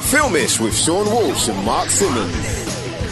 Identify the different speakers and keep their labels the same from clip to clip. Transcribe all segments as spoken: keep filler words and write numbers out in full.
Speaker 1: Filmish with Sean Walsh and Mark Simmons.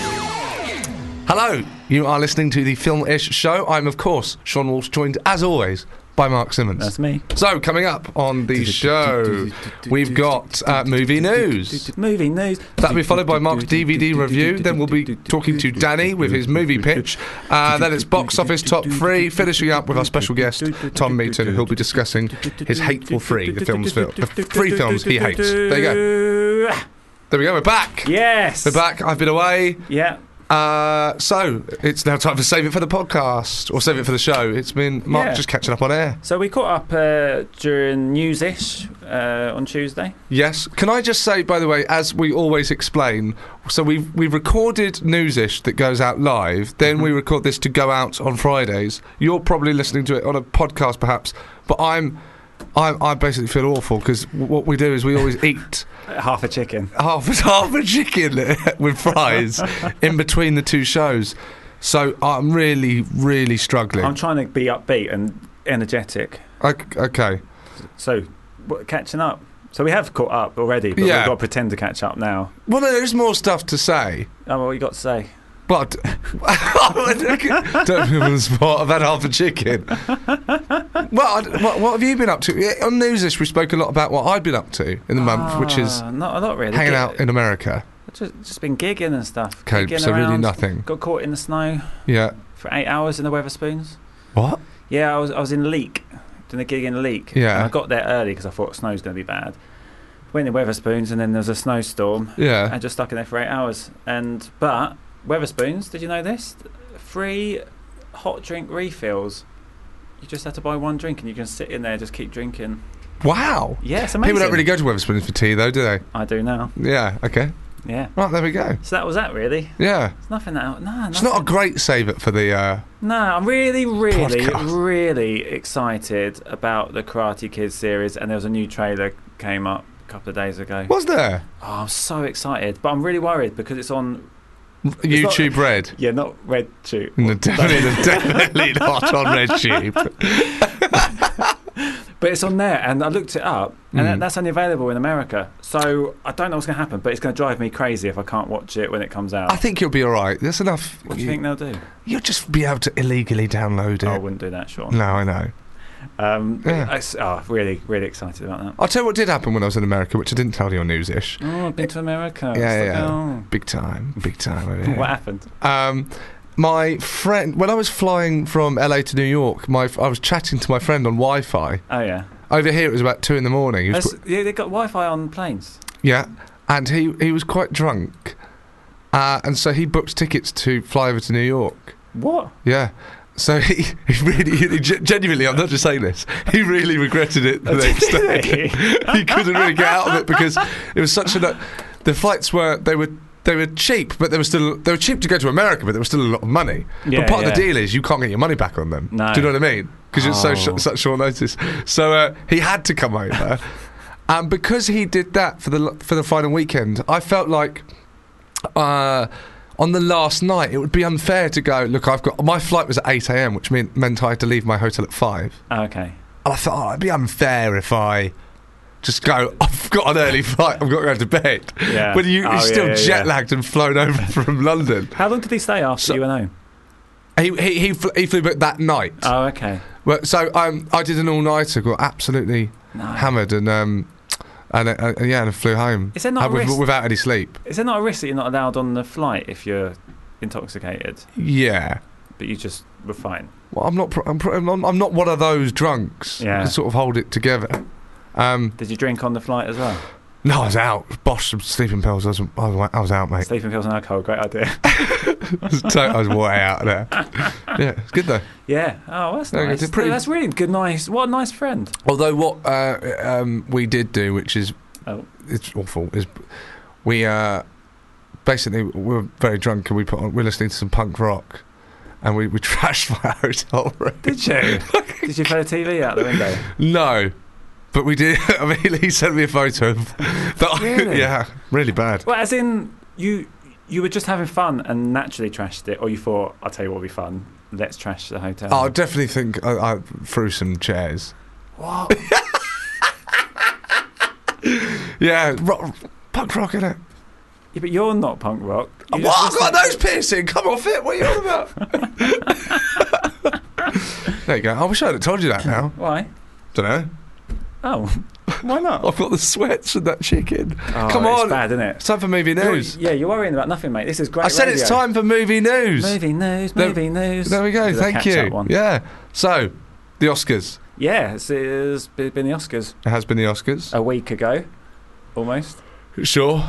Speaker 2: Hello, you are listening to the Film-ish show. I'm, of course, Sean Walsh, joined, as always, by Mark Simmons.
Speaker 3: That's me.
Speaker 2: So, coming up on the show, we've got uh, movie news.
Speaker 3: Movie news.
Speaker 2: That'll be followed by Mark's D V D review. Then we'll be talking to Danny with his movie pitch. Uh, then it's box office top three, finishing up with our special guest, Tom Meaton, who'll be discussing his Hateful Three, the films, the three films he hates. There you go. There we go, we're back.
Speaker 3: Yes.
Speaker 2: We're back. I've been away.
Speaker 3: Yeah.
Speaker 2: Uh, so, it's now time to save it for the podcast, or save it for the show. It's been Mark
Speaker 3: Yeah.
Speaker 2: just catching up on air.
Speaker 3: So we caught up uh, during News-ish uh, on Tuesday.
Speaker 2: Yes. Can I just say, by the way, as we always explain, so we've, we've recorded News-ish that goes out live, then mm-hmm. we record this to go out on Fridays. You're probably listening to it on a podcast, perhaps, but I'm... I, I basically feel awful because what we do is we always eat
Speaker 3: half a chicken,
Speaker 2: half half a chicken with fries in between the two shows. So I'm really, really struggling.
Speaker 3: I'm trying to be upbeat and energetic.
Speaker 2: Okay.
Speaker 3: So, what, catching up. So we have caught up already, but
Speaker 2: yeah.
Speaker 3: we've got to pretend to catch up now.
Speaker 2: Well, no, there's more stuff to say.
Speaker 3: Oh, what you got to say?
Speaker 2: But don't put me on the spot. I've had half a chicken. Well, what, what have you been up to? On News-ish, we spoke a lot about what I'd been up to in the month,
Speaker 3: uh,
Speaker 2: which is
Speaker 3: not, not really.
Speaker 2: hanging
Speaker 3: G-
Speaker 2: out in America.
Speaker 3: Just, just been gigging and stuff.
Speaker 2: Okay,
Speaker 3: gigging
Speaker 2: so
Speaker 3: around,
Speaker 2: really nothing.
Speaker 3: Got caught in the snow.
Speaker 2: Yeah.
Speaker 3: For eight hours in the Weatherspoons.
Speaker 2: What?
Speaker 3: Yeah, I was I was in Leek, doing a gig in Leek.
Speaker 2: Yeah.
Speaker 3: And I got there early because I thought snow's going to be bad. Went in Weatherspoons and then there was a snowstorm.
Speaker 2: Yeah.
Speaker 3: I just stuck in there for eight hours. And but Weatherspoons, did you know this? Free hot drink refills. You just have to buy one drink and you can sit in there and just keep drinking.
Speaker 2: Wow.
Speaker 3: Yeah, it's amazing.
Speaker 2: People don't really go to Weatherspoons for tea, though, do they?
Speaker 3: I do now.
Speaker 2: Yeah, okay.
Speaker 3: Yeah.
Speaker 2: Right, there we go.
Speaker 3: So that was that, really.
Speaker 2: Yeah.
Speaker 3: It's nothing that... No, nothing.
Speaker 2: It's not a great save it for the... Uh,
Speaker 3: no, I'm really, really,
Speaker 2: podcast.
Speaker 3: really excited about the Karate Kid series, and there was a new trailer came up a couple of days ago.
Speaker 2: Was there?
Speaker 3: Oh, I'm so excited, but I'm really worried because it's on...
Speaker 2: YouTube
Speaker 3: not,
Speaker 2: Red.
Speaker 3: Yeah, not Red Tube.
Speaker 2: No, definitely, definitely not on Red Tube.
Speaker 3: But it's on there, and I looked it up, and
Speaker 2: Mm.
Speaker 3: that, that's only available in America. So I don't know what's going to happen, but it's going to drive me crazy if I can't watch it when it comes out.
Speaker 2: I think you'll be all right. There's enough.
Speaker 3: What do you think they'll do?
Speaker 2: You'll just be able to illegally download it.
Speaker 3: Oh, I wouldn't do that, Sean.
Speaker 2: No, I know.
Speaker 3: Um,
Speaker 2: Yeah.
Speaker 3: I, oh, really, really excited about that.
Speaker 2: I'll tell you what did happen when I was in America, which I didn't tell you on News-ish.
Speaker 3: Oh, I've been to America.
Speaker 2: Yeah,
Speaker 3: It's
Speaker 2: yeah,
Speaker 3: like,
Speaker 2: yeah.
Speaker 3: oh.
Speaker 2: Big time, big time over here.
Speaker 3: What happened?
Speaker 2: Um, my friend, when I was flying from L A to New York, my I was chatting to my friend on Wi-Fi.
Speaker 3: Oh, yeah.
Speaker 2: Over here, it was about two in the morning. He was
Speaker 3: That's- yeah, they got Wi-Fi on planes.
Speaker 2: Yeah, and he he was quite drunk, uh, and so he booked tickets to fly over to New York.
Speaker 3: What?
Speaker 2: Yeah, so he, he really, he, genuinely, I'm not just saying this. He really regretted it the next day. He couldn't really get out of it because it was such a. The flights were they were they were cheap, but they were still they were cheap to go to America, but there was still a lot of money.
Speaker 3: Yeah,
Speaker 2: but part
Speaker 3: yeah.
Speaker 2: of the deal is you can't get your money back on them.
Speaker 3: No.
Speaker 2: Do you know what I mean? Because it's so
Speaker 3: Oh.
Speaker 2: sh- such short notice. So uh, he had to come over. And because he did that for the for the final weekend, I felt like uh, on the last night it would be unfair to go, look, I've got my flight was at eight a.m, which meant, meant I had to leave my hotel at five.
Speaker 3: Oh, okay.
Speaker 2: And I thought, oh, it'd be unfair if I just go, I've got an early flight, I've got to go to bed.
Speaker 3: Yeah.
Speaker 2: When you,
Speaker 3: Oh,
Speaker 2: you're still
Speaker 3: yeah, yeah,
Speaker 2: jet
Speaker 3: yeah.
Speaker 2: lagged and flown over from London.
Speaker 3: How long did he stay after
Speaker 2: So-
Speaker 3: you went home?
Speaker 2: He he he, fl- he flew back that night.
Speaker 3: Oh, okay.
Speaker 2: Well, so um, I did an all-nighter, got absolutely
Speaker 3: No.
Speaker 2: hammered, and um, and, uh, and yeah, and I flew home.
Speaker 3: Is there not
Speaker 2: uh,
Speaker 3: a
Speaker 2: with-
Speaker 3: risk?
Speaker 2: without any sleep?
Speaker 3: Is there not a risk that you're not allowed on the flight if you're intoxicated,
Speaker 2: Yeah.
Speaker 3: but you just were fine?
Speaker 2: Well, I'm not. Pro- I'm, pro- I'm I'm not one of those drunks.
Speaker 3: Yeah.
Speaker 2: Who can sort of hold it together. Um,
Speaker 3: Did you drink on the flight as well?
Speaker 2: no, I was out. Bosh some sleeping pills. I was, I was, I was out, mate.
Speaker 3: Sleeping pills and alcohol, great idea.
Speaker 2: I was, to- I was way out there. Yeah, it's good though.
Speaker 3: Yeah. Oh, that's
Speaker 2: No,
Speaker 3: nice.
Speaker 2: it's pretty-
Speaker 3: That's really good. Nice. What a nice friend.
Speaker 2: Although what uh, um, we did do, which is
Speaker 3: Oh.
Speaker 2: it's awful, is we uh, basically we were very drunk and we put on, we were listening to some punk rock, and we, we trashed my hotel room.
Speaker 3: Did you? Did you throw the T V out the window?
Speaker 2: No. But we did. I mean, he sent me a photo of that.
Speaker 3: Really?
Speaker 2: Yeah, really bad.
Speaker 3: Well, as in you you were just having fun and naturally trashed it, or you thought, I'll tell you what will be fun, let's trash the hotel.
Speaker 2: Oh, I definitely think I, I threw some chairs.
Speaker 3: What?
Speaker 2: Yeah, ro- punk rock, innit?
Speaker 3: Yeah, but you're not punk rock. You
Speaker 2: What?
Speaker 3: just
Speaker 2: I've got
Speaker 3: listen
Speaker 2: nose piercing. Come off it. What are you on about? There you go. I wish I'd have told you that now.
Speaker 3: to- Why?
Speaker 2: Don't know.
Speaker 3: Oh, why not?
Speaker 2: I've got the sweats and that chicken.
Speaker 3: Oh,
Speaker 2: Come
Speaker 3: it's
Speaker 2: on.
Speaker 3: bad, isn't it?
Speaker 2: It's time for movie
Speaker 3: You're-
Speaker 2: news.
Speaker 3: yeah, you're worrying about nothing, mate. This is great.
Speaker 2: I said
Speaker 3: radio.
Speaker 2: it's time for movie news.
Speaker 3: Movie news,
Speaker 2: There-
Speaker 3: movie news.
Speaker 2: There we go.
Speaker 3: There's a
Speaker 2: Thank
Speaker 3: catch-up
Speaker 2: you.
Speaker 3: one.
Speaker 2: Yeah. So, the Oscars.
Speaker 3: Yeah, it's, it's been the Oscars
Speaker 2: It has been the Oscars.
Speaker 3: a week ago, almost.
Speaker 2: Sure.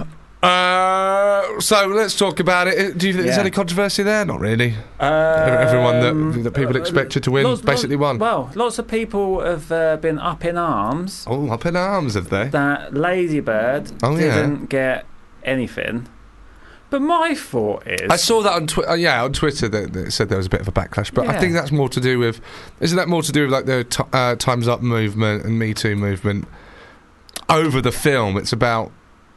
Speaker 2: Uh, so let's talk about it. Do you think there's
Speaker 3: Yeah.
Speaker 2: any controversy there? Not really.
Speaker 3: Um,
Speaker 2: Everyone that that people
Speaker 3: uh,
Speaker 2: expected to win
Speaker 3: lots-
Speaker 2: basically won.
Speaker 3: Well, lots of people have uh, been up in arms
Speaker 2: Oh, up in arms, have they?
Speaker 3: that Lady Bird
Speaker 2: Oh, yeah.
Speaker 3: didn't get anything. But my thought is,
Speaker 2: I saw that on Twitter. Uh, yeah, on Twitter that, that it said there was a bit of a backlash, but I
Speaker 3: Yeah.
Speaker 2: think that's more to do with. Isn't that more to do with like the t- uh, Times Up movement and Me Too movement over the film? It's about.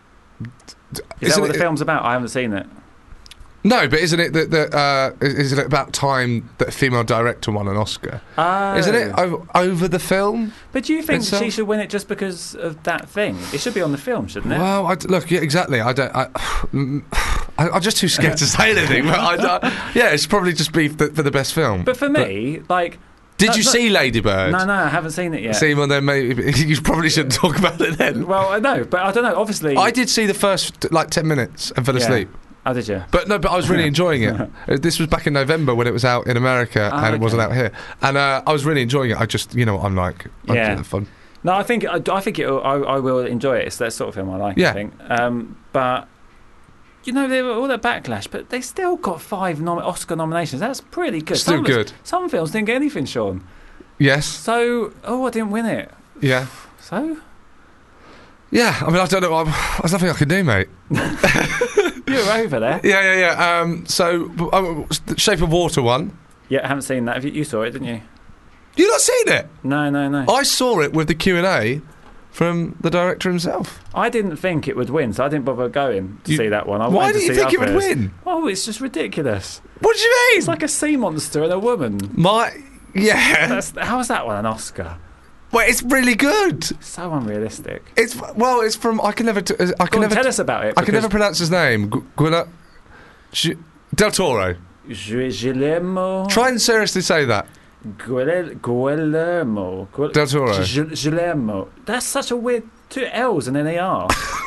Speaker 3: is that
Speaker 2: isn't
Speaker 3: what
Speaker 2: it-
Speaker 3: the film's about? I haven't seen it.
Speaker 2: No, but isn't it that that uh, is- isn't it about time that a female director won an Oscar?
Speaker 3: Oh.
Speaker 2: Isn't it o- over the film?
Speaker 3: But do you think
Speaker 2: itself?
Speaker 3: she should win it just because of that thing? It should be on the film, shouldn't it?
Speaker 2: Well, I d look, yeah, exactly. I don't. I, I, I'm just too scared to say anything. But I, don't- yeah, it's probably just be for, for the best film.
Speaker 3: But for me, like,
Speaker 2: did
Speaker 3: no,
Speaker 2: you
Speaker 3: no-
Speaker 2: see Lady Bird?
Speaker 3: no, no, I haven't seen it yet.
Speaker 2: See, well, then maybe you probably shouldn't talk about it then.
Speaker 3: Well, I know, but I don't know. Obviously,
Speaker 2: I did see the first like ten minutes and fell
Speaker 3: Yeah.
Speaker 2: asleep.
Speaker 3: Oh, did you?
Speaker 2: But no, but I was really enjoying it. Uh, This was back in November when it was out in America
Speaker 3: Ah,
Speaker 2: and it wasn't
Speaker 3: okay.
Speaker 2: out here. And uh, I was really enjoying it. I just, you know what I'm like. I
Speaker 3: Yeah.
Speaker 2: have fun.
Speaker 3: No, I think I, I think it. I, I will enjoy it. It's that sort of film I like.
Speaker 2: Yeah.
Speaker 3: I think. Um, but you know, they were all that backlash, but they still got five nom- Oscar nominations. That's pretty good.
Speaker 2: Still
Speaker 3: some,
Speaker 2: good.
Speaker 3: Some films didn't get anything, Sean.
Speaker 2: Yes.
Speaker 3: So, oh, I didn't win it.
Speaker 2: Yeah.
Speaker 3: So
Speaker 2: Yeah. I mean, I don't know. I'm, there's nothing I can do, mate.
Speaker 3: you're over there.
Speaker 2: Yeah, yeah, yeah. Um, so, uh, Shape of Water won.
Speaker 3: Yeah, I haven't seen that. Have You, you saw it, didn't you?
Speaker 2: You not seen it?
Speaker 3: No, no, no.
Speaker 2: I saw it with the Q and A from the director himself.
Speaker 3: I didn't think it would win, so I didn't bother going to
Speaker 2: You-
Speaker 3: see that one. I
Speaker 2: Why
Speaker 3: wanted
Speaker 2: do
Speaker 3: to
Speaker 2: you
Speaker 3: see
Speaker 2: think it would
Speaker 3: others.
Speaker 2: win?
Speaker 3: Oh, it's just ridiculous.
Speaker 2: What do you mean?
Speaker 3: It's like a sea monster and a woman.
Speaker 2: My yeah.
Speaker 3: That's, how is that one an Oscar?
Speaker 2: Well, it's really good.
Speaker 3: So unrealistic.
Speaker 2: It's well, it's from I can never t- I
Speaker 3: Go
Speaker 2: can
Speaker 3: on,
Speaker 2: never
Speaker 3: tell
Speaker 2: t-
Speaker 3: us about it.
Speaker 2: I can
Speaker 3: because
Speaker 2: never pronounce his name. Gu- Guilla- G- Del Toro.
Speaker 3: Gu- Guillermo.
Speaker 2: Try and seriously say that.
Speaker 3: Guil- Guillermo. Guil-
Speaker 2: Del Toro.
Speaker 3: Gu- Guillermo. That's such a weird two L's and an A R.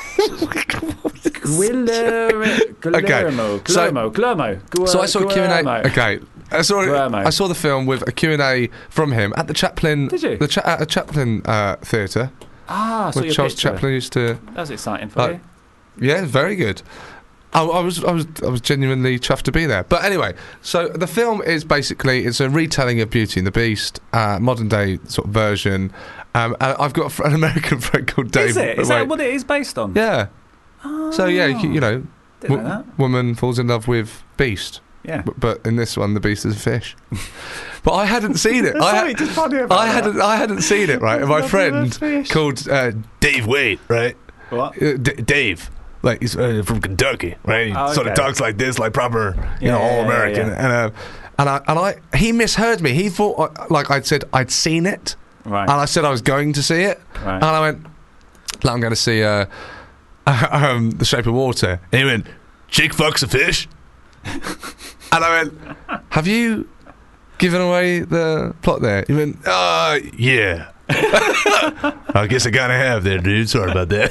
Speaker 3: Guillermo. Guillermo.
Speaker 2: so-
Speaker 3: Guillermo. Guillermo. Gu-
Speaker 2: So I saw a Q and
Speaker 3: Guillermo.
Speaker 2: A. Okay. I saw
Speaker 3: Guillermo.
Speaker 2: I saw the film with a Q and A from him at the Chaplin.
Speaker 3: Did you?
Speaker 2: The cha- at a Chaplin uh, theatre
Speaker 3: Ah, I saw
Speaker 2: where
Speaker 3: your
Speaker 2: Charles
Speaker 3: picture.
Speaker 2: Chaplin used to.
Speaker 3: That was exciting for
Speaker 2: Uh,
Speaker 3: you.
Speaker 2: Yeah, very good. I, I was, I was, I was genuinely chuffed to be there. But anyway, so the film is basically it's a retelling of Beauty and the Beast, uh, modern day sort of version. Um, and I've got a fr- an American friend called Dave.
Speaker 3: Is it? Is
Speaker 2: wait,
Speaker 3: that what it is based on?
Speaker 2: Yeah.
Speaker 3: Oh,
Speaker 2: So yeah, you, you know,
Speaker 3: Didn't
Speaker 2: wo-
Speaker 3: know that.
Speaker 2: woman falls in love with Beast,
Speaker 3: Yeah.
Speaker 2: but, but in this one, the Beast is a fish. But I hadn't seen it. I,
Speaker 3: just funny about
Speaker 2: I hadn't, I hadn't seen it. Right, and my
Speaker 3: Love
Speaker 2: friend
Speaker 3: of a fish.
Speaker 2: called uh, Dave Wade, right?
Speaker 3: What?
Speaker 2: Uh, D- Dave, like he's uh, from Kentucky, right? He
Speaker 3: Oh,
Speaker 2: sort of
Speaker 3: okay.
Speaker 2: talks like this, like proper, you
Speaker 3: Yeah,
Speaker 2: know,
Speaker 3: yeah,
Speaker 2: all
Speaker 3: yeah,
Speaker 2: American.
Speaker 3: yeah.
Speaker 2: And uh, and I and I he misheard me. He thought uh, like I'd said I'd seen it,
Speaker 3: Right.
Speaker 2: and I said I was going to see it,
Speaker 3: Right.
Speaker 2: and I went, like, I'm going to see uh, um, The Shape of Water. And he went, chick fucks a fish, and I went, have you given away the plot there? He went, uh, yeah. I guess I kind of have there, dude. Sorry about that.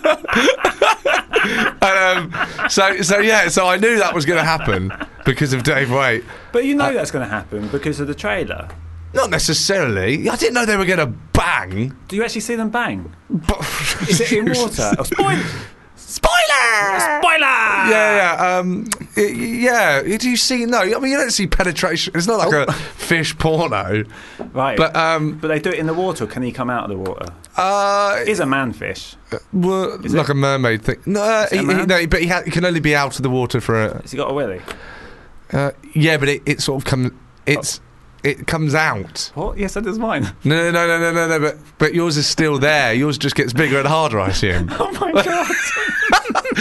Speaker 2: and, um, so, so yeah, so I knew that was going to happen because of Dave Waite.
Speaker 3: But you know
Speaker 2: Uh,
Speaker 3: that's going to happen because of the trailer.
Speaker 2: Not necessarily. I didn't know they were going to bang.
Speaker 3: Do you actually see them bang?
Speaker 2: But
Speaker 3: Is it in water? Oh, spoil-
Speaker 2: Spoiler!
Speaker 3: Spoiler!
Speaker 2: Yeah, yeah, um, y- yeah. Do you see? No, I mean you don't see penetration. It's not like
Speaker 3: Oh.
Speaker 2: a fish porno,
Speaker 3: Right.
Speaker 2: but um,
Speaker 3: But they do it in the water. Can he come out of the water?
Speaker 2: uh,
Speaker 3: He's a manfish.
Speaker 2: well,
Speaker 3: Is
Speaker 2: like
Speaker 3: it?
Speaker 2: a mermaid thing. No, uh,
Speaker 3: Is it
Speaker 2: he,
Speaker 3: a
Speaker 2: he,
Speaker 3: man?
Speaker 2: no, but he, ha- he can only be out of the water for a.
Speaker 3: Has he got a willy?
Speaker 2: Uh, yeah, but it, it sort of comes. It's it comes out.
Speaker 3: What? Yes, that is mine.
Speaker 2: No, no, no, no, no, no. But but yours is still there. Yours just gets bigger and harder, I assume.
Speaker 3: Oh my god!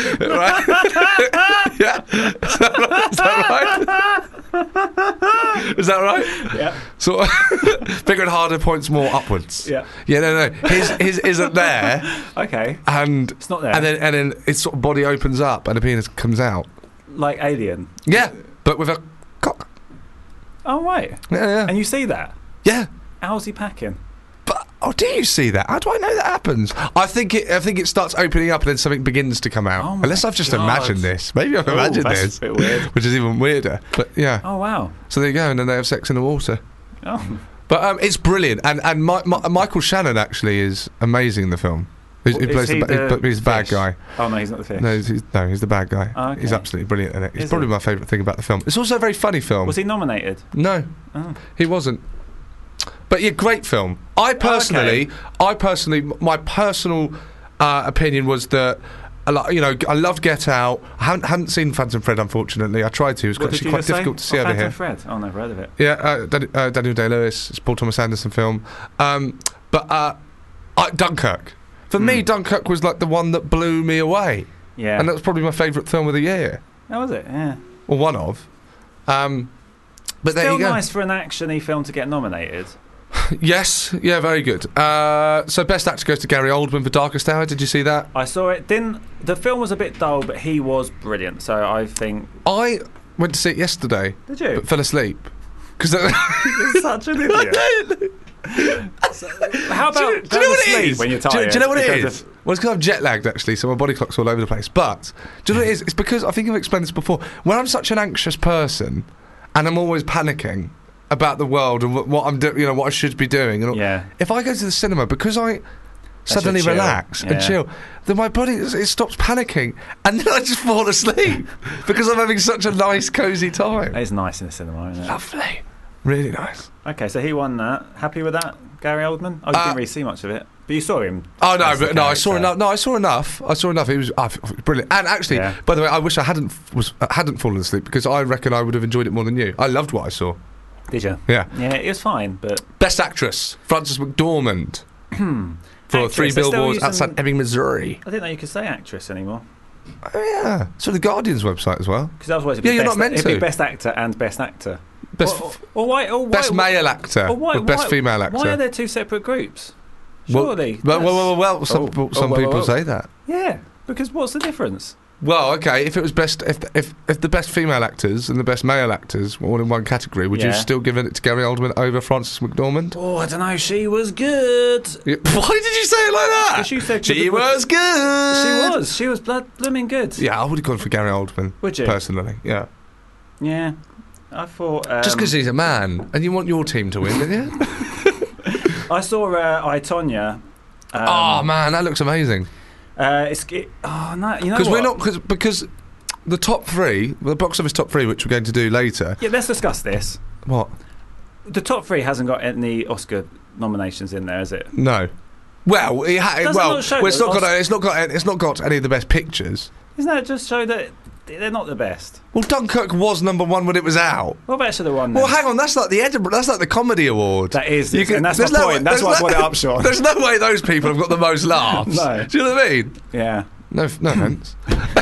Speaker 2: Right? Yeah. Is that, is that right? Is that right?
Speaker 3: Yeah.
Speaker 2: Sort of bigger and harder points more upwards.
Speaker 3: Yeah.
Speaker 2: Yeah, no, no. His his isn't there,
Speaker 3: Okay.
Speaker 2: and
Speaker 3: It's not there.
Speaker 2: and then and then its sort of body opens up and a penis comes out.
Speaker 3: Like Alien.
Speaker 2: Yeah, but with a cock.
Speaker 3: Oh, right.
Speaker 2: Yeah, yeah.
Speaker 3: And you see that?
Speaker 2: Yeah.
Speaker 3: How's he packing?
Speaker 2: But oh, do you see that? How do I know that happens? I think it. I think it starts opening up and then something begins to come out.
Speaker 3: Oh my
Speaker 2: Unless I've just
Speaker 3: God.
Speaker 2: imagined this. Maybe I've
Speaker 3: Oh,
Speaker 2: imagined
Speaker 3: that's
Speaker 2: this,
Speaker 3: a bit weird.
Speaker 2: which is even weirder. But yeah.
Speaker 3: Oh, wow.
Speaker 2: So there you go, and then they have sex in the water.
Speaker 3: Oh.
Speaker 2: But um, it's brilliant, and and my, my, Michael Shannon actually is amazing in the film. He, he
Speaker 3: Is
Speaker 2: plays
Speaker 3: he
Speaker 2: the, ba-
Speaker 3: the
Speaker 2: he, he's the bad
Speaker 3: fish?
Speaker 2: guy.
Speaker 3: Oh, no, he's not the fish.
Speaker 2: No, he's, he's- no, he's the bad guy.
Speaker 3: Oh, okay.
Speaker 2: He's absolutely brilliant in it. It's
Speaker 3: Is
Speaker 2: probably
Speaker 3: he?
Speaker 2: my favourite thing about the film. It's also a very funny film.
Speaker 3: Was he nominated?
Speaker 2: No,
Speaker 3: Oh.
Speaker 2: he wasn't. But yeah, great film. I personally, I personally, my personal uh, opinion was that, I lo- you know, I loved Get Out. I haven't, hadn't seen Phantom Thread, unfortunately. I tried to. It was
Speaker 3: What
Speaker 2: actually
Speaker 3: did you
Speaker 2: quite
Speaker 3: just say?
Speaker 2: difficult to see
Speaker 3: oh,
Speaker 2: over
Speaker 3: Phantom
Speaker 2: here.
Speaker 3: Fred. Oh, no, I've heard of it.
Speaker 2: Yeah, uh, Dan- uh, Daniel Day-Lewis. It's a Paul Thomas Anderson film. Um, but uh, I, Dunkirk. For me,
Speaker 3: Hmm.
Speaker 2: Dunkirk was like the one that blew me away.
Speaker 3: Yeah.
Speaker 2: And that was probably my favourite film of the year.
Speaker 3: That was it, yeah.
Speaker 2: Or one of. Um, but there
Speaker 3: Still
Speaker 2: you go.
Speaker 3: nice for an action-y film to get nominated.
Speaker 2: Yes, yeah, very good. Uh, so best actor goes to Gary Oldman for Darkest Hour. Did you see that?
Speaker 3: I saw it. Didn't the film was a bit dull, but he was brilliant. So I think.
Speaker 2: I went to see it yesterday,
Speaker 3: Did you?
Speaker 2: but fell asleep. Because
Speaker 3: You're such an idiot. How about
Speaker 2: do you, do you
Speaker 3: going
Speaker 2: know
Speaker 3: to
Speaker 2: what it
Speaker 3: sleep
Speaker 2: is?
Speaker 3: when you're
Speaker 2: Do you-
Speaker 3: tired?
Speaker 2: Do you know what it
Speaker 3: because
Speaker 2: is?
Speaker 3: of-
Speaker 2: Well, it's because I'm jet lagged actually, so my body clock's all over the place. But do you know what it is? It's because I think I've explained this before. When I'm such an anxious person, and I'm always panicking about the world and what, what I'm doing, you know, what I should be doing. And all,
Speaker 3: Yeah.
Speaker 2: if I go to the cinema, because I suddenly
Speaker 3: chill.
Speaker 2: relax
Speaker 3: Yeah.
Speaker 2: and chill, then my body it stops panicking, and then I just fall asleep because I'm having such a nice, cosy time.
Speaker 3: It's nice in the cinema, isn't it?
Speaker 2: Lovely, really nice.
Speaker 3: Okay, so he won that. Happy with that, Gary Oldman? Oh, you
Speaker 2: Uh,
Speaker 3: didn't really see much of it, but you saw him.
Speaker 2: Oh no,
Speaker 3: as the
Speaker 2: but no, I saw
Speaker 3: character.
Speaker 2: enough. No, I saw enough. I saw enough. It was, oh, it was brilliant. And actually,
Speaker 3: Yeah.
Speaker 2: by the way, I wish I hadn't f- was uh, hadn't fallen asleep because I reckon I would have enjoyed it more than you. I loved what I saw.
Speaker 3: Did you?
Speaker 2: Yeah.
Speaker 3: Yeah, it was fine, but
Speaker 2: Best actress, Frances McDormand, for
Speaker 3: Actress,
Speaker 2: Three
Speaker 3: they're still
Speaker 2: Billboards
Speaker 3: using-
Speaker 2: Outside Ebbing, Missouri.
Speaker 3: I didn't know you could say actress anymore.
Speaker 2: Oh yeah, so the Guardian's website as well.
Speaker 3: Because otherwise it'd
Speaker 2: Yeah,
Speaker 3: be
Speaker 2: you're
Speaker 3: best,
Speaker 2: not meant
Speaker 3: it'd be
Speaker 2: to.
Speaker 3: best actor and best actor.
Speaker 2: Best
Speaker 3: or,
Speaker 2: f-
Speaker 3: or, or why? Or why
Speaker 2: best male actor
Speaker 3: or why,
Speaker 2: with best
Speaker 3: why-
Speaker 2: female actor.
Speaker 3: Why are there two separate groups?
Speaker 2: Well-
Speaker 3: Surely.
Speaker 2: Well, well, well, well, well, some,
Speaker 3: Oh,
Speaker 2: people-
Speaker 3: oh,
Speaker 2: some
Speaker 3: well,
Speaker 2: people
Speaker 3: well.
Speaker 2: say that.
Speaker 3: Yeah, because what's the difference?
Speaker 2: Well, okay, if it was best, if if if the best female actors and the best male actors were all in one category, would you
Speaker 3: Yeah.
Speaker 2: still give it to Gary Oldman over Frances McDormand?
Speaker 3: Oh, I don't know. She was good.
Speaker 2: Yeah. Why did you say it like that?
Speaker 3: 'Cause you said-
Speaker 2: she was good.
Speaker 3: She was. She was blood blooming good.
Speaker 2: Yeah, I would have gone for Gary Oldman.
Speaker 3: Would you?
Speaker 2: Personally, yeah.
Speaker 3: Yeah. I thought. Um,
Speaker 2: Just because he's a man, and you want your team to win, don't you?
Speaker 3: I saw uh, I Tonya. Um,
Speaker 2: Oh man, that looks amazing.
Speaker 3: Uh, it's it, oh no, you know
Speaker 2: Because we're
Speaker 3: what?
Speaker 2: not cause, because the top three, the box office top three, which we're going to do later.
Speaker 3: Yeah, let's discuss this.
Speaker 2: What?
Speaker 3: The top three hasn't got any Oscar nominations in there, has it?
Speaker 2: No. Well, it ha-
Speaker 3: Does it
Speaker 2: well,
Speaker 3: not show
Speaker 2: well, it's
Speaker 3: that
Speaker 2: not got.
Speaker 3: Os-
Speaker 2: It's not got. It's not got any of the best pictures.
Speaker 3: Isn't that just show that they're not the best?
Speaker 2: Well, Dunkirk was number one when it was out.
Speaker 3: What about should have won?
Speaker 2: Well,
Speaker 3: then?
Speaker 2: hang on, that's like the Edinburgh. That's like the comedy award.
Speaker 3: That is,
Speaker 2: You can-
Speaker 3: and that's my
Speaker 2: there's no-
Speaker 3: point. That's
Speaker 2: there's
Speaker 3: why I
Speaker 2: no-
Speaker 3: brought it up, Sean.
Speaker 2: There's no way those people have got the most laughs.
Speaker 3: No.
Speaker 2: Do you know what I mean?
Speaker 3: Yeah.
Speaker 2: No, f- no offence.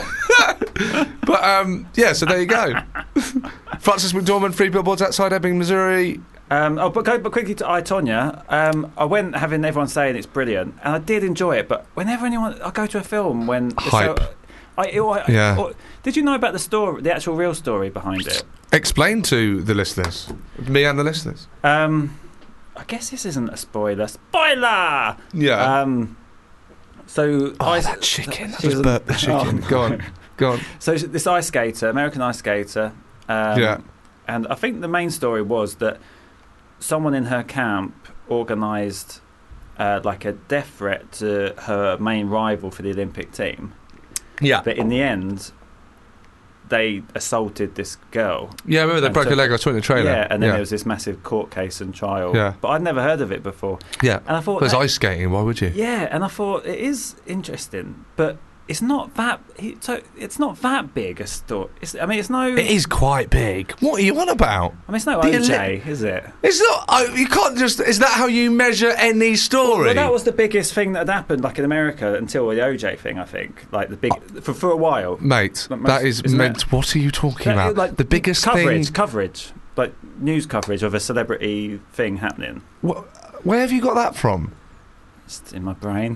Speaker 2: But um, yeah, so there you go. Frances McDormand, Three Billboards Outside Ebbing, Missouri.
Speaker 3: Um, oh, but go but quickly to I Tonya. Um, I went having everyone saying it's brilliant, and I did enjoy it. But whenever anyone, I go to a film when it's
Speaker 2: Hype.
Speaker 3: So, I, it- I,
Speaker 2: Yeah.
Speaker 3: or- did you know about the story, the actual real story behind it?
Speaker 2: Explain to the listeners, me and the listeners.
Speaker 3: Um, I guess this isn't a spoiler. Spoiler.
Speaker 2: Yeah.
Speaker 3: Um, so
Speaker 2: oh,
Speaker 3: ice-
Speaker 2: that chicken! I
Speaker 3: she was
Speaker 2: just
Speaker 3: a-
Speaker 2: burped the chicken.
Speaker 3: Oh,
Speaker 2: Go on, go on.
Speaker 3: So this ice skater, American ice skater. Um,
Speaker 2: Yeah.
Speaker 3: And I think the main story was that someone in her camp organised uh, like a death threat to her main rival for the Olympic team.
Speaker 2: Yeah.
Speaker 3: But in the end, they assaulted this girl.
Speaker 2: Yeah, I remember they
Speaker 3: And
Speaker 2: broke
Speaker 3: so-
Speaker 2: her leg. I saw it in the trailer.
Speaker 3: Yeah, and then
Speaker 2: yeah.
Speaker 3: there was this massive court case and trial.
Speaker 2: Yeah.
Speaker 3: But I'd never heard of it before.
Speaker 2: Yeah.
Speaker 3: And I thought,
Speaker 2: There's
Speaker 3: that-
Speaker 2: ice skating. Why would you?
Speaker 3: yeah, and I thought it is interesting, but it's not that. he- So it's not that big a story. It's, I mean, it's no.
Speaker 2: It is quite big. What are you on about?
Speaker 3: I mean, it's no
Speaker 2: The
Speaker 3: O J,
Speaker 2: Olymp-
Speaker 3: is it?
Speaker 2: It's not. Oh, you can't just. Is that how you measure any story?
Speaker 3: Well, that was the biggest thing that had happened, like in America, until the O J thing. I think, like the big for for a while.
Speaker 2: Mate,
Speaker 3: Like
Speaker 2: that
Speaker 3: most-
Speaker 2: is
Speaker 3: isn't
Speaker 2: meant.
Speaker 3: it?
Speaker 2: What are you talking
Speaker 3: That-
Speaker 2: about?
Speaker 3: like
Speaker 2: the biggest
Speaker 3: coverage,
Speaker 2: thing.
Speaker 3: coverage. like news coverage of a celebrity thing happening.
Speaker 2: Wh- where have you got that from?
Speaker 3: It's in my brain.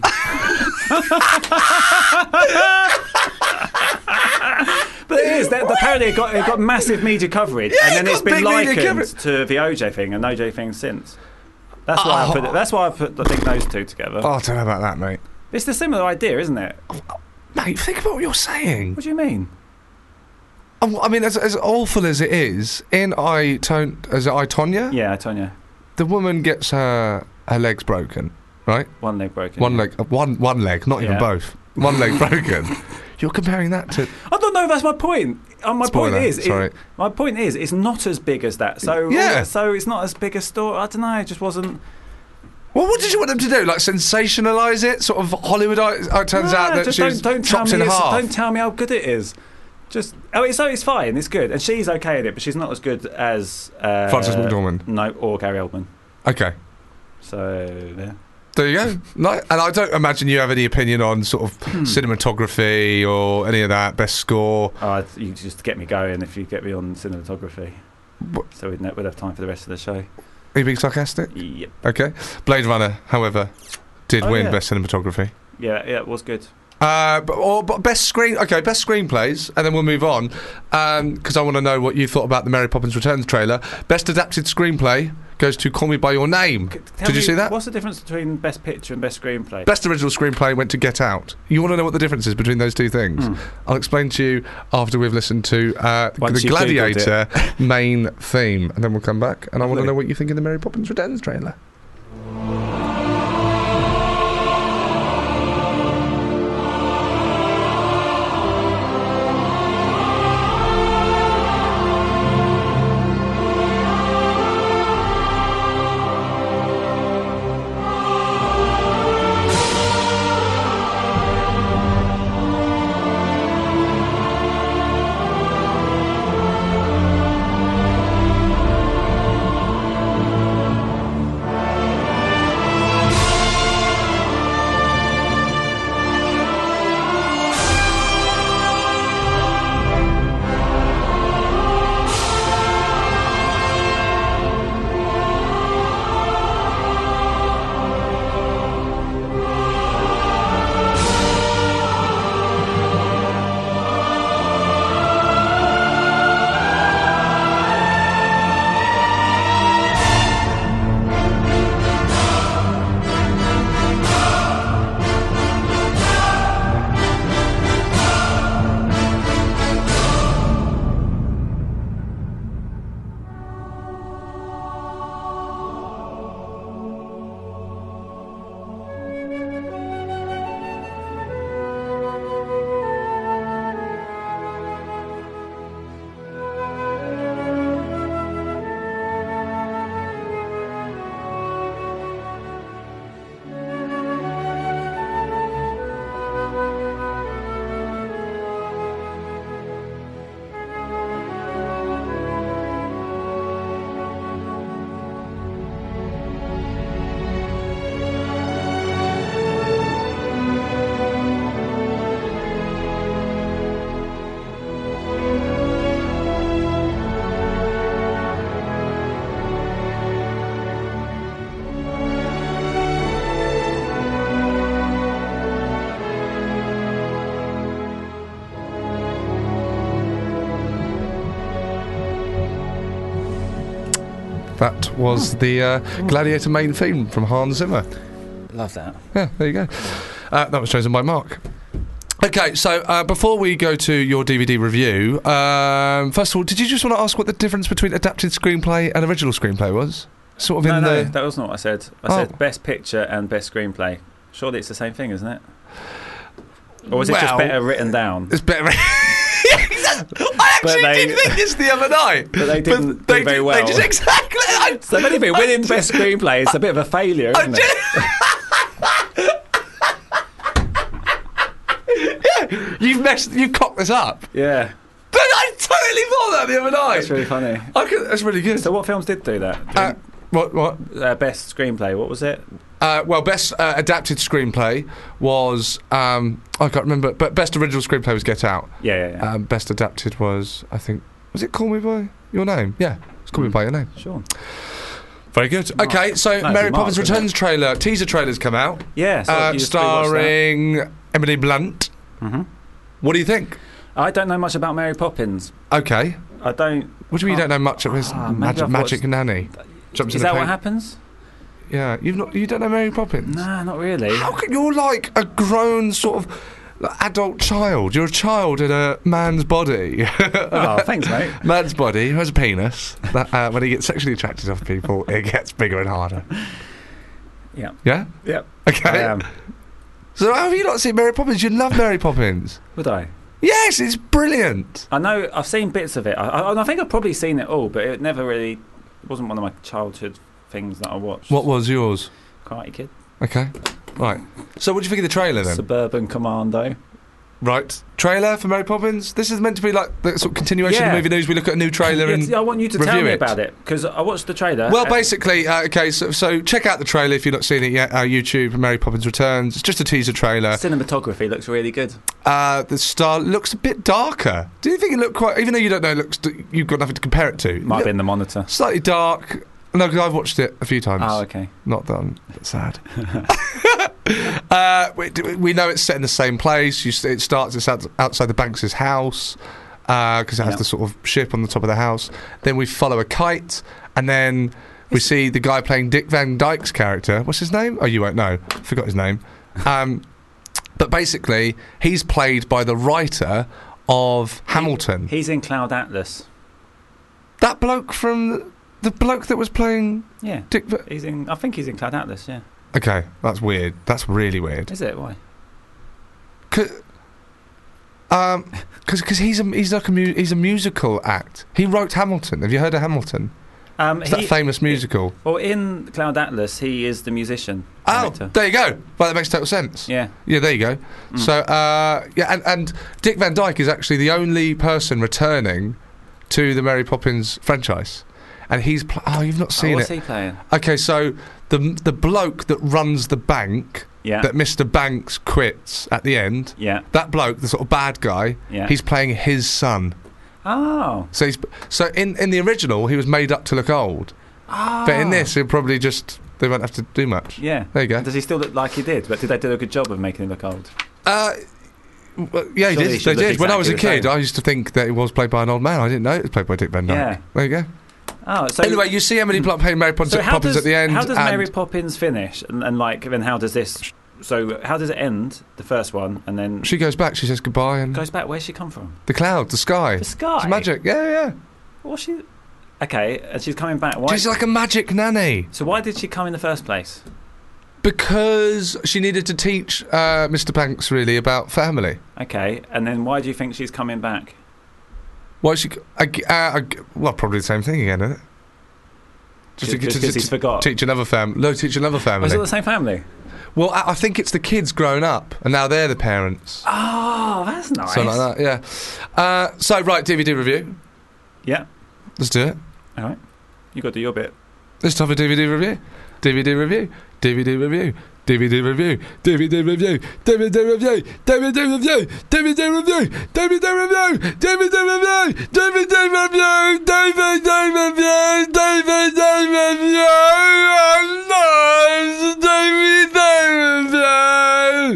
Speaker 3: But it is. That, apparently, it got it got massive media coverage,
Speaker 2: Yeah,
Speaker 3: and then
Speaker 2: it
Speaker 3: it's
Speaker 2: got
Speaker 3: been
Speaker 2: big media
Speaker 3: likened
Speaker 2: coverage.
Speaker 3: to the O J thing and O J thing since. That's why
Speaker 2: Oh.
Speaker 3: I put. It, that's why I put. I think those two together.
Speaker 2: Oh, I don't know about that, mate.
Speaker 3: It's a similar idea, isn't it?
Speaker 2: Mate, think about what you're saying.
Speaker 3: What do you mean?
Speaker 2: Um, I mean, as, as awful as it is, in I, Ton- is it I, Tonya?
Speaker 3: Yeah, Tonya.
Speaker 2: The woman gets her, her legs broken, right?
Speaker 3: One leg broken.
Speaker 2: One
Speaker 3: yeah.
Speaker 2: leg, uh, one one leg, not even
Speaker 3: Yeah.
Speaker 2: both. One leg broken. You're comparing that to...
Speaker 3: I don't know if that's my point. Uh, my
Speaker 2: Spoiler,
Speaker 3: point is, it-
Speaker 2: sorry.
Speaker 3: my point is, it's not as big as that. So
Speaker 2: Yeah.
Speaker 3: so it's not as big a story. I don't know. It just wasn't.
Speaker 2: Well, what did you want them to do? Like, sensationalise it? Sort of Hollywoodise? Oh, it turns
Speaker 3: No,
Speaker 2: out that
Speaker 3: just
Speaker 2: she's
Speaker 3: don't, don't tell
Speaker 2: chopped
Speaker 3: me
Speaker 2: in
Speaker 3: it's-
Speaker 2: half.
Speaker 3: Don't tell me how good it is. Just oh, it's so it's fine. It's good, and she's okay at it, but she's not as good as uh,
Speaker 2: Frances McDormand.
Speaker 3: No, or Gary Oldman.
Speaker 2: Okay.
Speaker 3: So yeah.
Speaker 2: There you go. No, and I don't imagine you have any opinion on sort of cinematography or any of that, best score.
Speaker 3: Oh, you just get me going if you get me on cinematography.
Speaker 2: What?
Speaker 3: So we'd, ne- we'd have time for the rest of the show.
Speaker 2: Are you being sarcastic?
Speaker 3: Yep.
Speaker 2: Okay. Blade Runner, however, did
Speaker 3: Oh,
Speaker 2: win
Speaker 3: yeah.
Speaker 2: best cinematography.
Speaker 3: Yeah, yeah, it was good.
Speaker 2: Uh, but, or but best screen, okay, best screenplays, and then we'll move on because I want to know what you thought about the Mary Poppins Returns trailer. Best adapted screenplay goes to Call Me by Your Name.
Speaker 3: C- tell
Speaker 2: Did you
Speaker 3: me,
Speaker 2: see that?
Speaker 3: What's the difference between best picture and best screenplay?
Speaker 2: Best original screenplay went to Get Out. You want to know what the difference is between those two things?
Speaker 3: Hmm.
Speaker 2: I'll explain to you after we've listened to uh,
Speaker 3: Once
Speaker 2: the
Speaker 3: you've Googled
Speaker 2: Gladiator main theme, and then we'll come back, and I want to
Speaker 3: Lovely.
Speaker 2: know what you think of the Mary Poppins Returns trailer. That was the uh, Gladiator main theme from Hans Zimmer.
Speaker 3: Love that.
Speaker 2: Yeah, there you go. Uh, that was chosen by Mark. Okay, so uh, before we go to your D V D review, um, first of all, did you just want to ask what the difference between adapted screenplay and original screenplay was? Sort of
Speaker 3: No,
Speaker 2: in
Speaker 3: no,
Speaker 2: the...
Speaker 3: that wasn't what I said. I
Speaker 2: Oh.
Speaker 3: said best picture and best screenplay. Surely it's the same thing, isn't it? Or was it
Speaker 2: Well,
Speaker 3: just better written down?
Speaker 2: It's better... I actually
Speaker 3: they-
Speaker 2: did think this the other night.
Speaker 3: But they didn't do
Speaker 2: they
Speaker 3: very
Speaker 2: did-
Speaker 3: well.
Speaker 2: They just exactly... I,
Speaker 3: So if anything, winning best screenplay is a bit of a failure,
Speaker 2: I
Speaker 3: isn't
Speaker 2: did-
Speaker 3: it?
Speaker 2: yeah, you've messed... You've cocked this up.
Speaker 3: Yeah,
Speaker 2: But I totally thought that the other night.
Speaker 3: that's really funny.
Speaker 2: I could, that's really good.
Speaker 3: So what films did do that?
Speaker 2: Uh, what? What?
Speaker 3: Uh, best screenplay, what was it?
Speaker 2: Uh, well, best uh, adapted screenplay was um, I can't remember, but best original screenplay was Get Out.
Speaker 3: Yeah, yeah, yeah.
Speaker 2: Um, best adapted was I think was it Call Me by Your Name? Yeah, it's Call me by your name.
Speaker 3: Sure.
Speaker 2: Very good.
Speaker 3: Mark.
Speaker 2: Okay, so
Speaker 3: No,
Speaker 2: Mary
Speaker 3: Mark,
Speaker 2: Poppins
Speaker 3: isn't
Speaker 2: Returns trailer, teaser trailer's come out,
Speaker 3: Yeah, so
Speaker 2: uh,
Speaker 3: you just rewatched that.
Speaker 2: starring Emily Blunt.
Speaker 3: Mhm.
Speaker 2: What do you think?
Speaker 3: I don't know much about Mary Poppins.
Speaker 2: Okay.
Speaker 3: I don't.
Speaker 2: What do you mean you don't know much of his
Speaker 3: Ah, maybe
Speaker 2: magic,
Speaker 3: I've
Speaker 2: magic
Speaker 3: watched-
Speaker 2: nanny? Jumps
Speaker 3: Is
Speaker 2: in the
Speaker 3: that what
Speaker 2: paint.
Speaker 3: happens?
Speaker 2: Yeah, you've not. You don't know Mary Poppins.
Speaker 3: Nah, not really.
Speaker 2: How can you're like a grown sort of adult child? You're a child in a man's body.
Speaker 3: Oh, thanks, mate.
Speaker 2: Man's body who has a penis. That, uh, when he gets sexually attracted to people, it gets bigger and harder.
Speaker 3: Yeah.
Speaker 2: Yeah.
Speaker 3: Yep.
Speaker 2: Okay.
Speaker 3: I am.
Speaker 2: So how have you not seen Mary Poppins? You love Mary Poppins.
Speaker 3: Would I?
Speaker 2: Yes, it's brilliant.
Speaker 3: I know. I've seen bits of it. I, I, I think I've probably seen it all, but it never really. It wasn't one of my childhood things that I watched.
Speaker 2: What was yours?
Speaker 3: Karate Kid.
Speaker 2: Okay. Right. So what do you think of the trailer then?
Speaker 3: Suburban Commando.
Speaker 2: Right. Trailer for Mary Poppins? This is meant to be like the sort of continuation
Speaker 3: Yeah.
Speaker 2: of movie news. We look at a new trailer
Speaker 3: Yeah,
Speaker 2: and
Speaker 3: see, I want you to tell
Speaker 2: review
Speaker 3: me
Speaker 2: it.
Speaker 3: about it because I watched the trailer.
Speaker 2: Well,
Speaker 3: and-
Speaker 2: basically, uh, okay, so, so check out the trailer if you've not seen it yet. Uh, YouTube, Mary Poppins Returns. It's just a teaser trailer.
Speaker 3: cinematography looks really good.
Speaker 2: Uh, the star looks a bit darker. Do you think it looked quite... Even though you don't know, it looks, you've got nothing to compare it to.
Speaker 3: Might have been the monitor.
Speaker 2: Slightly dark. No, because I've watched it a few times.
Speaker 3: Oh, okay.
Speaker 2: Not that I'm that sad. uh, we, we know it's set in the same place. You, s- it starts it's out, outside the Banks' house because it has
Speaker 3: Yeah.
Speaker 2: the sort of ship on the top of the house. Then we follow a kite, and then we see the guy playing Dick Van Dyke's character. What's his name? Oh, you won't know. Forgot his name. Um, but basically, he's played by the writer of Hamilton.
Speaker 3: He's in Cloud Atlas.
Speaker 2: That bloke from... The bloke that was playing
Speaker 3: Yeah.
Speaker 2: Dick... Va-
Speaker 3: He's in. I think he's in Cloud Atlas. Yeah.
Speaker 2: Okay, that's weird. That's really weird.
Speaker 3: Is it? Why?
Speaker 2: Cause, um, because he's a he's like a mu- he's a musical act. He wrote Hamilton. Have you heard of Hamilton?
Speaker 3: Um,
Speaker 2: It's that
Speaker 3: he-
Speaker 2: famous musical.
Speaker 3: Well, in Cloud Atlas, he is the musician.
Speaker 2: Oh,
Speaker 3: director.
Speaker 2: there you go. Well, that makes total sense.
Speaker 3: Yeah.
Speaker 2: Yeah, there you go.
Speaker 3: Mm.
Speaker 2: So, uh, yeah, and, and Dick Van Dyke is actually the only person returning to the Mary Poppins franchise, and he's pl- oh, you've not
Speaker 3: Oh,
Speaker 2: seen
Speaker 3: what's
Speaker 2: it.
Speaker 3: he playing?
Speaker 2: Okay, so the the bloke that runs the bank
Speaker 3: Yeah.
Speaker 2: that Mister Banks quits at the end.
Speaker 3: yeah.
Speaker 2: That bloke, the sort of bad guy,
Speaker 3: Yeah.
Speaker 2: he's playing his son.
Speaker 3: Oh.
Speaker 2: So he's so in in the original he was made up to look old,
Speaker 3: Oh.
Speaker 2: but in this he'll probably just they won't have to do much.
Speaker 3: Yeah.
Speaker 2: There you go.
Speaker 3: Does he still look like he did? But did they do a good job of making him look old?
Speaker 2: Uh, well, yeah, he
Speaker 3: Surely he
Speaker 2: did.
Speaker 3: should
Speaker 2: They
Speaker 3: look
Speaker 2: did. When I was a
Speaker 3: exactly the
Speaker 2: kid,
Speaker 3: same.
Speaker 2: I used to think that it was played by an old man. I didn't know it was played by Dick Van Dyke.
Speaker 3: Yeah.
Speaker 2: There you go.
Speaker 3: Oh, so
Speaker 2: Anyway, you see Emily Blunt playing Mary Poppins,
Speaker 3: so how
Speaker 2: Poppins
Speaker 3: does,
Speaker 2: at the end.
Speaker 3: How does
Speaker 2: and
Speaker 3: Mary Poppins finish? And, and like, then how does this? So how does it end? The first one, and then
Speaker 2: she goes back. She says goodbye, and
Speaker 3: goes back. Where's she come from?
Speaker 2: the clouds, the sky.
Speaker 3: The sky.
Speaker 2: It's magic. Yeah, yeah. yeah.
Speaker 3: What's she? Okay, and she's coming back. Why?
Speaker 2: She's like a magic nanny.
Speaker 3: So why did she come in the first place?
Speaker 2: Because she needed to teach uh, Mister Banks really about family.
Speaker 3: Okay, and then why do you think she's coming back?
Speaker 2: Why she? I, uh, I, well, probably the same thing again, isn't it?
Speaker 3: Just
Speaker 2: to-
Speaker 3: because
Speaker 2: to-
Speaker 3: he's
Speaker 2: to
Speaker 3: forgot.
Speaker 2: Teach another family. No, teach another
Speaker 3: Oh,
Speaker 2: family.
Speaker 3: is it the same family?
Speaker 2: Well, I, I think it's the kids grown up, and now they're the parents.
Speaker 3: Oh, that's nice.
Speaker 2: Something like that, yeah. Uh, so, right, D V D review.
Speaker 3: Yeah.
Speaker 2: Let's do it.
Speaker 3: All right. You got to do your bit.
Speaker 2: It's time for D V D review. D V D review. D V D review. D V D review. D V D review. D V D review. D V D review. D V D review. D V D review. D V D review. D V D review. D V D review. D V D review. D V D review.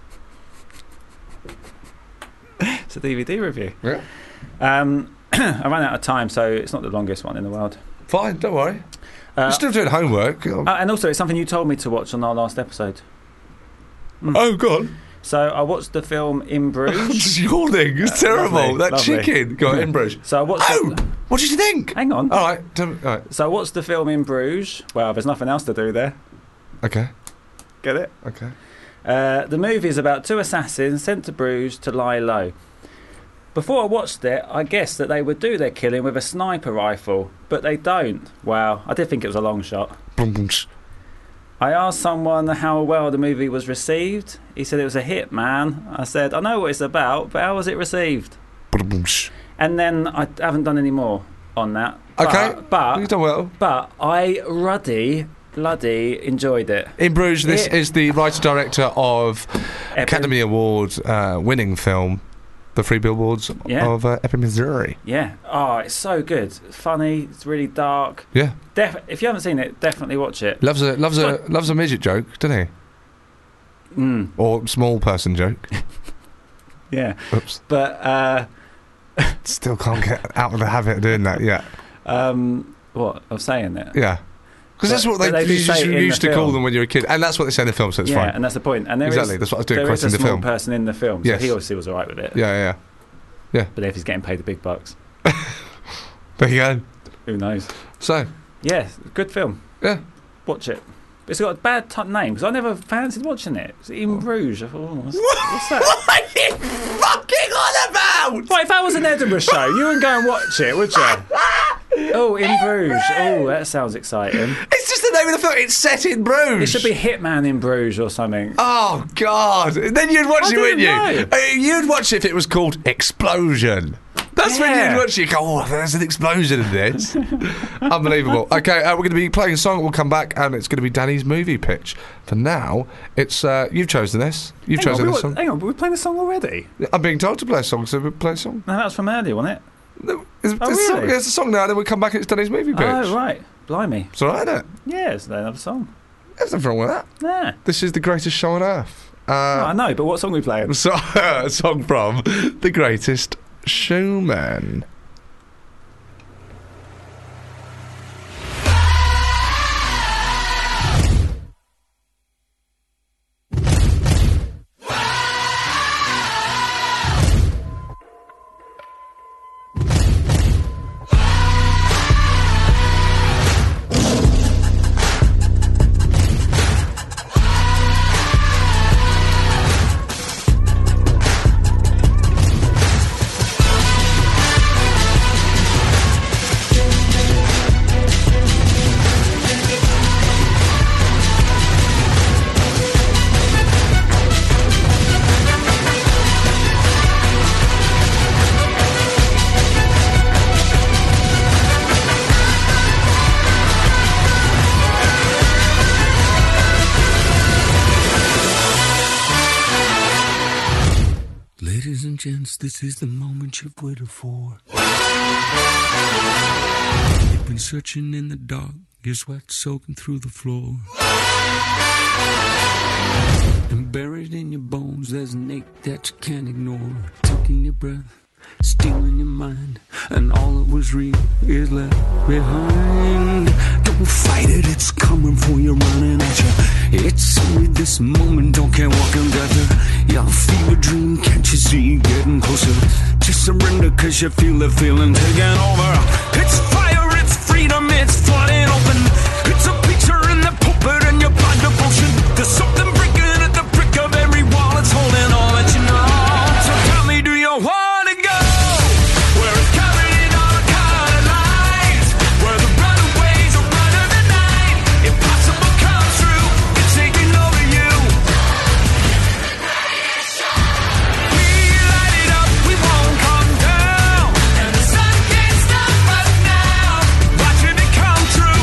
Speaker 3: It's a D V D review.
Speaker 2: Yeah.
Speaker 3: Um, I ran out of time, so it's not the longest one in the world.
Speaker 2: Fine, don't worry.
Speaker 3: Uh,
Speaker 2: You're still doing homework.
Speaker 3: uh, and also, it's something you told me to watch on our last episode.
Speaker 2: Oh, God.
Speaker 3: So I watched the film In
Speaker 2: I'm
Speaker 3: Bruges.
Speaker 2: just yawning. It's
Speaker 3: Uh,
Speaker 2: terrible.
Speaker 3: lovely,
Speaker 2: that
Speaker 3: lovely.
Speaker 2: chicken got in Bruges.
Speaker 3: So I watched.
Speaker 2: Oh,
Speaker 3: The,
Speaker 2: what did you think?
Speaker 3: hang on.
Speaker 2: All right. Tell me, all right.
Speaker 3: So I watched the film In Bruges. Well, there's nothing else to do there.
Speaker 2: Okay.
Speaker 3: Get it?
Speaker 2: Okay.
Speaker 3: Uh, the movie is about two assassins sent to Bruges to lie low. Before I watched it, I guessed that they would do their killing with a sniper rifle, but they don't. Wow, I did think it was a long shot.
Speaker 2: Boom, boom, sh-
Speaker 3: I asked someone how well the movie was received. He said it was a hit, man. I said, I know what it's about, but how was it received?
Speaker 2: boom, boom, sh-
Speaker 3: And then I haven't done any more on that.
Speaker 2: Okay.
Speaker 3: But, but,
Speaker 2: You've done well.
Speaker 3: but I ruddy, bloody enjoyed it.
Speaker 2: In Bruges, this
Speaker 3: It-
Speaker 2: is the writer-director of
Speaker 3: Evan-
Speaker 2: Academy Award uh, winning film the Three Billboards
Speaker 3: Yeah.
Speaker 2: of uh, Ebbing, Missouri.
Speaker 3: Yeah. Oh, it's so good. It's funny. It's really dark.
Speaker 2: Yeah,
Speaker 3: Def- if you haven't seen it, definitely watch it.
Speaker 2: loves a loves a loves a midget joke, doesn't he?
Speaker 3: Mm,
Speaker 2: Or small person joke.
Speaker 3: yeah.
Speaker 2: Oops,
Speaker 3: But uh,
Speaker 2: still can't get out of the habit of doing that yet.
Speaker 3: um, what of saying it?
Speaker 2: Yeah, because that's
Speaker 3: But-
Speaker 2: what they,
Speaker 3: but they do
Speaker 2: you
Speaker 3: say
Speaker 2: just
Speaker 3: it in
Speaker 2: used
Speaker 3: the
Speaker 2: to call
Speaker 3: film.
Speaker 2: them when you were a kid, and that's what they say in the film. So it's
Speaker 3: yeah,
Speaker 2: fine.
Speaker 3: and that's the point. And there
Speaker 2: Exactly,
Speaker 3: is-
Speaker 2: that's what I was doing,
Speaker 3: There is
Speaker 2: quoting
Speaker 3: a
Speaker 2: the
Speaker 3: small
Speaker 2: film.
Speaker 3: person in the film, so
Speaker 2: Yes.
Speaker 3: he obviously was all right with it.
Speaker 2: Yeah, yeah.
Speaker 3: But if he's getting paid the big bucks,
Speaker 2: There you go.
Speaker 3: who knows?
Speaker 2: So,
Speaker 3: Yeah, good film.
Speaker 2: yeah.
Speaker 3: Watch it. But it's got a bad t- name because I never fancied watching it. It's In Bruges. I thought, oh, what's, what's that?
Speaker 2: What are you fucking on about?
Speaker 3: Well, if that was an Edinburgh show, you wouldn't go and watch it, would you? Oh, In Bruges. Oh, that sounds exciting.
Speaker 2: It's just the name of the film. It's set in Bruges.
Speaker 3: It should be Hitman in Bruges or something.
Speaker 2: Oh God! Then you'd watch
Speaker 3: I
Speaker 2: it, wouldn't you?
Speaker 3: didn't know.
Speaker 2: Uh, You'd watch it if it was called Explosion. That's when
Speaker 3: Yeah.
Speaker 2: you'd watch it. You go, oh, there's an explosion in this. Unbelievable. Okay, uh, we're going to be playing a song. We'll come back, and it's going to be Danny's movie pitch. For now, it's uh, you've chosen this. You've
Speaker 3: Hang on,
Speaker 2: chosen
Speaker 3: we
Speaker 2: this
Speaker 3: were,
Speaker 2: song.
Speaker 3: hang on, were we playing a song already?
Speaker 2: I'm being told to play a song, so we'll play a song.
Speaker 3: No, that was from earlier, wasn't it?
Speaker 2: No, it's,
Speaker 3: Oh,
Speaker 2: it's, a song,
Speaker 3: really?
Speaker 2: it's a song now, and then we'll come back and it's Danny's movie pitch.
Speaker 3: Oh, right. Blimey.
Speaker 2: It's all right, isn't it?
Speaker 3: Yeah, it's another song.
Speaker 2: There's nothing wrong with that.
Speaker 3: Yeah.
Speaker 2: This is the greatest show on earth.
Speaker 3: Oh, I
Speaker 2: Uh,
Speaker 3: know, but what song are we playing?
Speaker 2: so, a song from The Greatest Showman.
Speaker 4: Ladies and gents, this is the moment you've waited for. You've been searching in the dark, your sweat soaking through the floor. And buried in your bones, there's an ache that you can't ignore. Taking your breath, stealing your mind, and all that was real is left behind. Don't fight it, it's coming for you, running at you. It's only this moment, don't care what can gather. Your fever dream, can't you see, getting closer? Just surrender, cause you feel the feeling taking over. It's fire, it's freedom, it's flooding open. It's a picture in the pulpit and your blind devotion. There's something breaking at the brick of every wall, it's holding all that you know. So tell me, do you wanna go? Where it's covered in all kind of lights, where the runaways are running the night. Impossible comes true, it's taking over you. We light it up, we won't come down, and the sun can't stop us now. Watching it come true.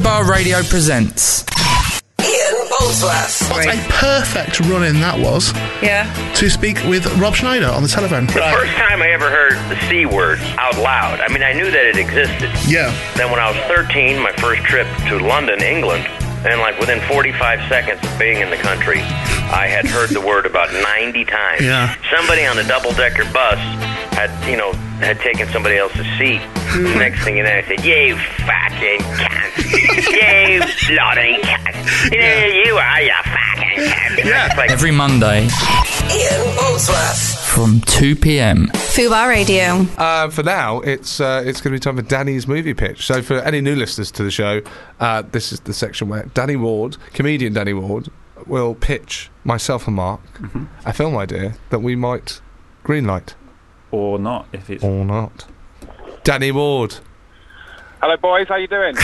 Speaker 5: Fubar Radio presents
Speaker 6: Ian Boldsworth.
Speaker 7: What a perfect run-in that was.
Speaker 8: Yeah.
Speaker 7: To speak with Rob Schneider on the telephone.
Speaker 9: The first time I ever heard the C word out loud, I mean, I knew that it existed.
Speaker 7: Yeah.
Speaker 9: Then when I was thirteen, my first trip to London, England, and like within forty-five seconds of being in the country, I had heard the word about ninety times.
Speaker 7: Yeah.
Speaker 9: Somebody on a double-decker bus had, you know, had taken somebody else's seat. The next thing you know, I said, "You fucking cunt. You bloody cunt. You know, you are, you fucking cunt."
Speaker 7: Yeah.
Speaker 9: It's like,
Speaker 5: every Monday
Speaker 6: Ian Boldsworth.
Speaker 5: from two p.m.
Speaker 8: Fubar Radio.
Speaker 2: Uh, for now, it's uh, it's going to be time for Danny's movie pitch. So, for any new listeners to the show, uh, this is the section where Danny Ward, comedian Danny Ward, will pitch myself and Mark
Speaker 3: Mm-hmm.
Speaker 2: a film idea that we might greenlight
Speaker 3: Or not, if it's...
Speaker 2: or not. Danny Ward.
Speaker 10: Hello, boys. How you doing?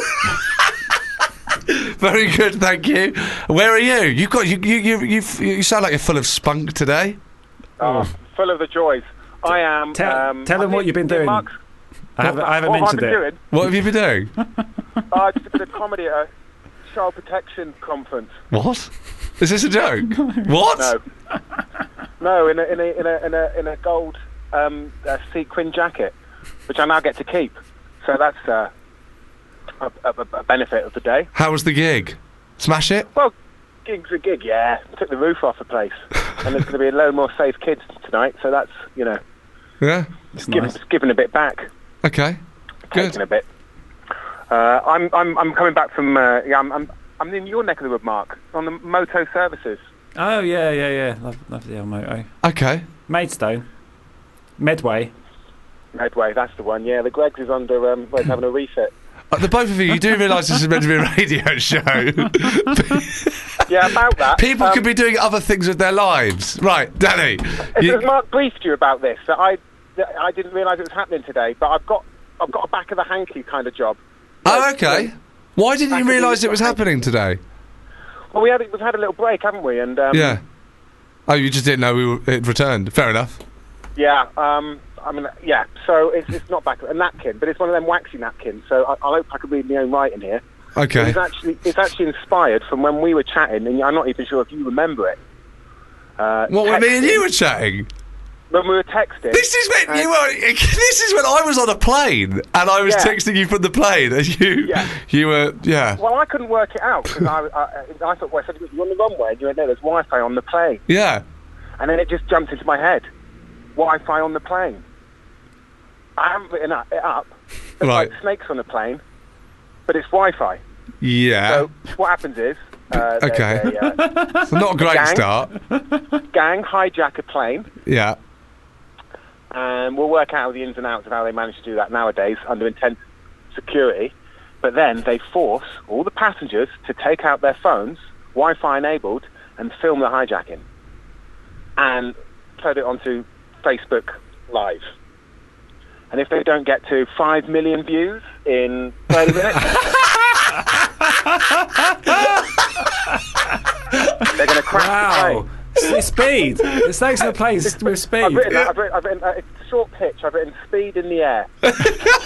Speaker 2: Very good, thank you. Where are you? You got you you you you, you sound like you're full of spunk today.
Speaker 10: Oh, full of the joys. I am.
Speaker 3: Tell,
Speaker 10: um,
Speaker 3: tell them
Speaker 10: I'm
Speaker 3: what
Speaker 10: in-
Speaker 3: you've been
Speaker 10: in
Speaker 3: doing.
Speaker 10: Mark's-
Speaker 3: I haven't, I haven't
Speaker 10: what have I
Speaker 3: mentioned
Speaker 10: been
Speaker 3: it.
Speaker 10: doing?
Speaker 2: What have you been doing?
Speaker 10: Uh, just a bit of comedy at a child protection conference.
Speaker 2: What? Is this a joke? What?
Speaker 10: No, no, in a in a in a in a, in a gold um, uh, sequin jacket, which I now get to keep. So that's uh, a, a, a benefit of the day.
Speaker 2: How was the gig? Smash it?
Speaker 10: Well, gig's a gig, yeah. Took the roof off the place, and there's going to be a load more safe kids tonight. So that's, you know,
Speaker 2: Yeah.
Speaker 3: It's
Speaker 10: giving,
Speaker 3: nice.
Speaker 10: giving a bit back.
Speaker 2: Okay. Good.
Speaker 10: Taking a bit. Uh, I'm I'm I'm coming back from uh, yeah I'm, I'm I'm in your neck of the wood, Mark, on the Moto Services.
Speaker 3: Oh, yeah, yeah, yeah. Love, love the old moto.
Speaker 2: Okay.
Speaker 3: Maidstone. Medway.
Speaker 10: Medway, that's the one. Yeah, the Greggs is under um, well, it's having a refit.
Speaker 2: Uh, the both of you, you do realise this is meant to be a radio show.
Speaker 10: Yeah, about that.
Speaker 2: People
Speaker 10: um,
Speaker 2: could be doing other things with their lives. Right, Danny.
Speaker 10: Has
Speaker 2: you-
Speaker 10: has Mark briefed you about this? That I that I didn't realise it was happening today, but I've got I've got a back of the hanky kind of job.
Speaker 2: oh,
Speaker 10: Like,
Speaker 2: okay.
Speaker 10: um,
Speaker 2: Why didn't you
Speaker 10: back of the-
Speaker 2: realise it was happening today?
Speaker 10: Well, we had we've had a little break, haven't we? And um,
Speaker 2: Yeah. Oh, you just didn't know we were, it returned. Fair enough.
Speaker 10: yeah. Um, I mean, yeah. So it's it's not back a napkin, but it's one of them waxy napkins. So I, I hope I can read my own writing here.
Speaker 2: Okay.
Speaker 10: It's actually it's actually inspired from when we were chatting, and I'm not even sure if you remember it. Uh,
Speaker 2: What, when me and
Speaker 10: texting.
Speaker 2: you were chatting?
Speaker 10: When we were texting.
Speaker 2: This is when
Speaker 10: Uh,
Speaker 2: you were. This is when I was on a plane and I was
Speaker 10: Yeah.
Speaker 2: texting you from the plane, and you,
Speaker 10: Yeah.
Speaker 2: you were, yeah,
Speaker 10: Well, I couldn't work it out because I, I, I thought, well, I said, you're on the runway, and you went, no, there's Wi-Fi on the plane.
Speaker 2: yeah.
Speaker 10: And then it just jumped into my head. Wi-Fi on the plane. I haven't written up- it up. There's
Speaker 2: Right.
Speaker 10: like snakes on the plane, but it's Wi-Fi.
Speaker 2: Yeah.
Speaker 10: So what happens is... Uh, they-
Speaker 2: Okay.
Speaker 10: they, uh,
Speaker 2: So not a great
Speaker 10: gang.
Speaker 2: start.
Speaker 10: gang hijack a plane,
Speaker 2: Yeah.
Speaker 10: and we'll work out the ins and outs of how they manage to do that nowadays under intense security. But then they force all the passengers to take out their phones, Wi-Fi enabled, and film the hijacking. And put it onto Facebook Live. And if they don't get to five million views in thirty minutes, they're going to crash the
Speaker 3: Wow.
Speaker 10: plane.
Speaker 3: S- speed. The snakes on the plane s- with speed.
Speaker 10: I've written that. I've written, I've written uh, it's a short pitch. I've written speed in the air. Do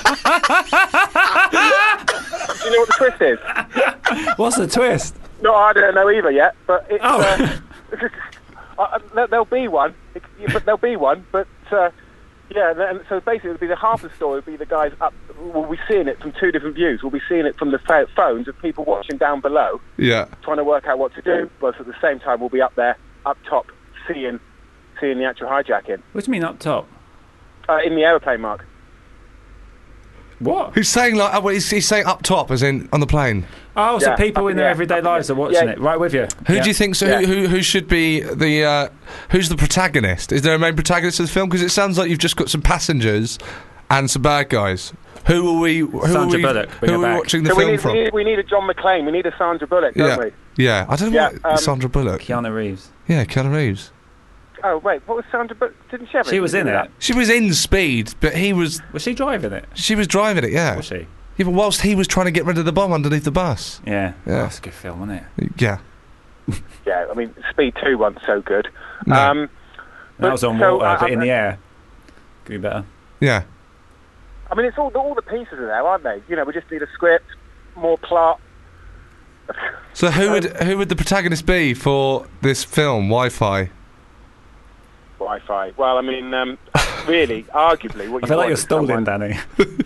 Speaker 10: you know what the twist is?
Speaker 3: What's the twist?
Speaker 10: No, I don't know either yet. But it's,
Speaker 3: Oh.
Speaker 10: uh, uh, there- there'll be one. It, yeah, but there'll be one. But uh, yeah, and so basically, it'll be the half of the story. Will be the guys up. We'll be seeing it from two different views. We'll be seeing it from the pho- phones of people watching down below,
Speaker 2: Yeah.
Speaker 10: trying to work out what to do. But at the same time, we'll be up there, up top, seeing, seeing the actual hijacking
Speaker 3: What do you mean up top?
Speaker 10: uh, in the aeroplane, Mark.
Speaker 3: What?
Speaker 2: Who's saying like? Oh, well, he's, he's saying up top, as in on the plane.
Speaker 3: Oh, so
Speaker 10: Yeah,
Speaker 3: people
Speaker 10: up
Speaker 3: in
Speaker 10: in
Speaker 3: their
Speaker 10: the air,
Speaker 3: everyday
Speaker 10: up in the
Speaker 3: lives are
Speaker 10: air.
Speaker 3: watching
Speaker 10: Yeah.
Speaker 3: it. Right with you.
Speaker 2: Who
Speaker 3: Yeah.
Speaker 2: do you think? So
Speaker 10: Yeah.
Speaker 2: who, who who should be the? Uh, who's the protagonist? Is there a main protagonist of the film? Because it sounds like you've just got some passengers and some bad guys. Who are we? Who
Speaker 3: Sandra
Speaker 2: are we,
Speaker 3: Bullock, bring
Speaker 2: Who
Speaker 3: her
Speaker 2: are we
Speaker 3: back.
Speaker 2: watching the
Speaker 10: So we
Speaker 2: film
Speaker 10: need,
Speaker 2: from?
Speaker 10: we, need, we need a John McClane. We need a Sandra Bullock, don't
Speaker 2: yeah,
Speaker 10: we?
Speaker 2: yeah. I don't know
Speaker 10: Yeah,
Speaker 2: what
Speaker 10: um,
Speaker 2: Sandra Bullock.
Speaker 3: Keanu Reeves.
Speaker 2: Yeah, Keanu Reeves.
Speaker 10: Oh, wait, what was Sandra Bullock? Didn't she have
Speaker 3: She was in
Speaker 10: anything
Speaker 3: it.
Speaker 2: She was in Speed, but he was.
Speaker 3: Was she driving it?
Speaker 2: She was driving it. Yeah.
Speaker 3: Was she?
Speaker 2: Yeah, but whilst he was trying to get rid of the bomb underneath the bus.
Speaker 3: Yeah.
Speaker 2: Yeah.
Speaker 3: That's a good film, isn't it?
Speaker 2: Yeah.
Speaker 10: Yeah, I mean, Speed two wasn't so good.
Speaker 2: No.
Speaker 10: Um,
Speaker 3: That
Speaker 10: But-
Speaker 3: was on
Speaker 10: so,
Speaker 3: water,
Speaker 10: uh,
Speaker 3: but in
Speaker 10: uh,
Speaker 3: the air. Could be better.
Speaker 2: Yeah.
Speaker 10: I mean, it's all all the pieces are there, aren't they? You know, we just need a script, more plot.
Speaker 2: So who would who would the protagonist be for this film, Wi-Fi?
Speaker 10: Wi-Fi. Well, I mean, um, really, arguably, what
Speaker 3: I
Speaker 10: you
Speaker 3: feel like
Speaker 10: want
Speaker 3: you're
Speaker 10: is
Speaker 3: stalling,
Speaker 10: someone-
Speaker 3: Danny.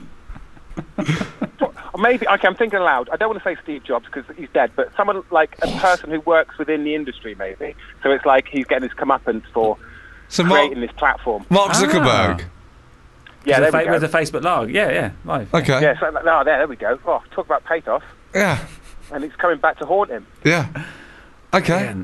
Speaker 10: Or maybe, okay, I'm thinking aloud. I don't want to say Steve Jobs because he's dead, but someone like a person who works within the industry, maybe. So it's like he's getting his comeuppance for
Speaker 2: So Mark,
Speaker 10: creating this platform.
Speaker 2: Mark
Speaker 3: Ah.
Speaker 2: Zuckerberg.
Speaker 10: Yeah,
Speaker 3: with,
Speaker 10: there
Speaker 3: the
Speaker 10: we
Speaker 3: fa-
Speaker 10: go.
Speaker 3: with the Facebook log. Yeah, yeah, live.
Speaker 2: Okay.
Speaker 10: Yeah, so, oh, there, there we go. Oh, talk about pathos.
Speaker 2: Yeah.
Speaker 10: And it's coming back to haunt him.
Speaker 2: Yeah. Okay.
Speaker 3: Yeah.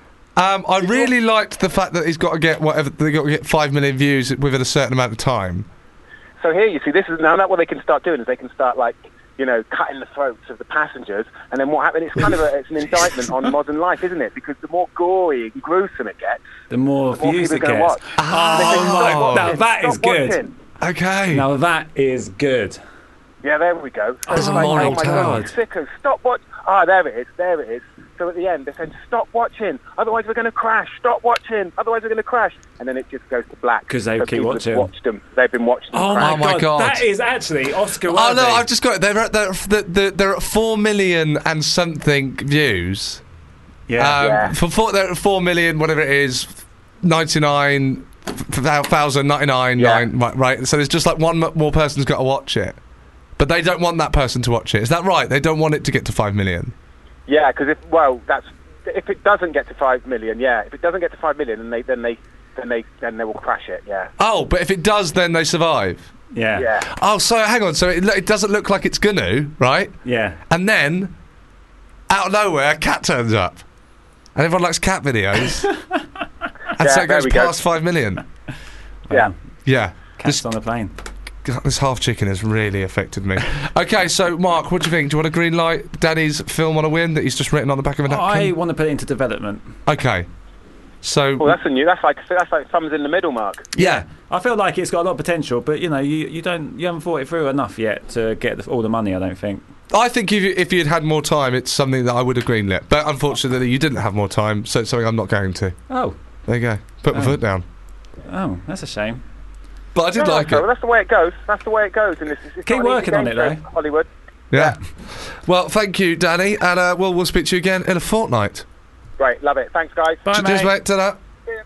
Speaker 2: Um, I really liked the fact that he's got to get whatever they got to get five million views within a certain amount of time.
Speaker 10: So here you see, this is now that what they can start doing is they can start like, you know, cutting the throats of the passengers, and then what happens? It's kind of a, it's an indictment on modern life, isn't it? Because the more gory and gruesome it gets,
Speaker 3: The more
Speaker 10: the more
Speaker 3: views
Speaker 10: people
Speaker 3: it
Speaker 10: are going to
Speaker 3: gets.
Speaker 10: watch.
Speaker 3: Oh,
Speaker 10: They say,
Speaker 3: my!
Speaker 10: "Stop watching,
Speaker 3: Now that is
Speaker 10: stop
Speaker 3: good.
Speaker 10: watching."
Speaker 2: Okay.
Speaker 3: Now that is good.
Speaker 10: Yeah, there we go. So
Speaker 2: There's
Speaker 10: it's
Speaker 2: a
Speaker 10: like,
Speaker 2: moral
Speaker 10: oh my
Speaker 2: tale.
Speaker 10: God, sickos, stop watching. Ah, there it is, there it is. So at the end, they're saying, stop watching, otherwise we're going to crash. Stop watching, otherwise we're going to crash. And then it just goes to black.
Speaker 3: 'Cause they
Speaker 10: So
Speaker 3: keep
Speaker 10: people have
Speaker 3: watching.
Speaker 10: Watched them. They've been watching them
Speaker 3: Oh
Speaker 10: crash.
Speaker 3: my,
Speaker 2: Oh my
Speaker 3: god.
Speaker 2: God.
Speaker 3: That is actually Oscar worthy.
Speaker 2: Oh no, I've just got it. They're at they're, they're, they're at four million and something views.
Speaker 3: Yeah.
Speaker 2: Um,
Speaker 10: Yeah.
Speaker 2: For four, they're at four million, whatever it is, ninety nine thousand ninety nine
Speaker 10: Yeah.
Speaker 2: nine. Right, right. So there's just like one m- more person's got to watch it, but they don't want that person to watch it. Is that right? They don't want it to get to five million.
Speaker 10: Yeah, because if, well, that's, if it doesn't get to five million, yeah. If it doesn't get to five million, then they, then they, then they, then they will crash it, yeah.
Speaker 2: Oh, but if it does, then they survive.
Speaker 3: yeah.
Speaker 10: Yeah.
Speaker 2: Oh, so hang on. So it, it doesn't look like it's gonna, right?
Speaker 3: Yeah.
Speaker 2: And then, out of nowhere, a cat turns up, and everyone likes cat videos, and
Speaker 10: Yeah,
Speaker 2: so it
Speaker 10: there
Speaker 2: goes
Speaker 10: we go.
Speaker 2: past five million.
Speaker 10: Yeah.
Speaker 2: Yeah.
Speaker 3: Cats
Speaker 2: This,
Speaker 3: on the plane.
Speaker 2: this half chicken has really affected me. Okay, so Mark, what do you think? Do you want a green light? Daddy's film on a win that he's just written on the back of a
Speaker 3: I
Speaker 2: napkin.
Speaker 3: want to put it into development.
Speaker 2: Okay. So
Speaker 10: Well, that's a new, that's like, that's like thumbs in the middle, Mark.
Speaker 2: yeah.
Speaker 3: I feel like it's got a lot of potential, but you know, you, you don't you haven't thought it through enough yet to get the, all the money. I don't think.
Speaker 2: I think if you, if you'd had more time, it's something that I would have greenlit. But unfortunately, you didn't have more time, so it's something I'm not going to.
Speaker 3: Oh,
Speaker 2: There you go. Put my
Speaker 3: Oh.
Speaker 2: foot down.
Speaker 3: oh, that's a shame.
Speaker 2: But I did
Speaker 10: No,
Speaker 2: like
Speaker 10: so
Speaker 2: it.
Speaker 10: that's the way it goes. That's the way it goes. And it's, it's
Speaker 3: Keep
Speaker 10: not an easy
Speaker 3: working on
Speaker 10: game
Speaker 3: it,
Speaker 10: for
Speaker 3: though.
Speaker 10: Hollywood.
Speaker 2: Yeah. Well, thank you, Danny, and uh, we'll we'll speak to you again in a fortnight.
Speaker 10: Great, love it. Thanks, guys.
Speaker 3: Bye,
Speaker 2: Cheers,
Speaker 3: mate.
Speaker 2: mate. Ta-da.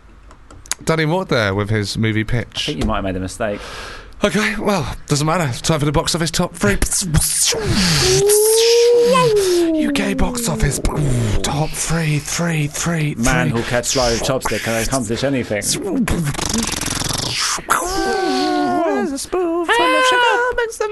Speaker 2: Danny Ward there with his movie
Speaker 3: I
Speaker 2: pitch.
Speaker 3: think you might have made a mistake.
Speaker 2: Okay, well, doesn't matter. It's time for the box office top three. U K box office top three, three, three,
Speaker 3: Man
Speaker 2: three.
Speaker 3: who'll catch fly with chopstick can accomplish anything.
Speaker 2: Where's a spoon full of sugar? Makes the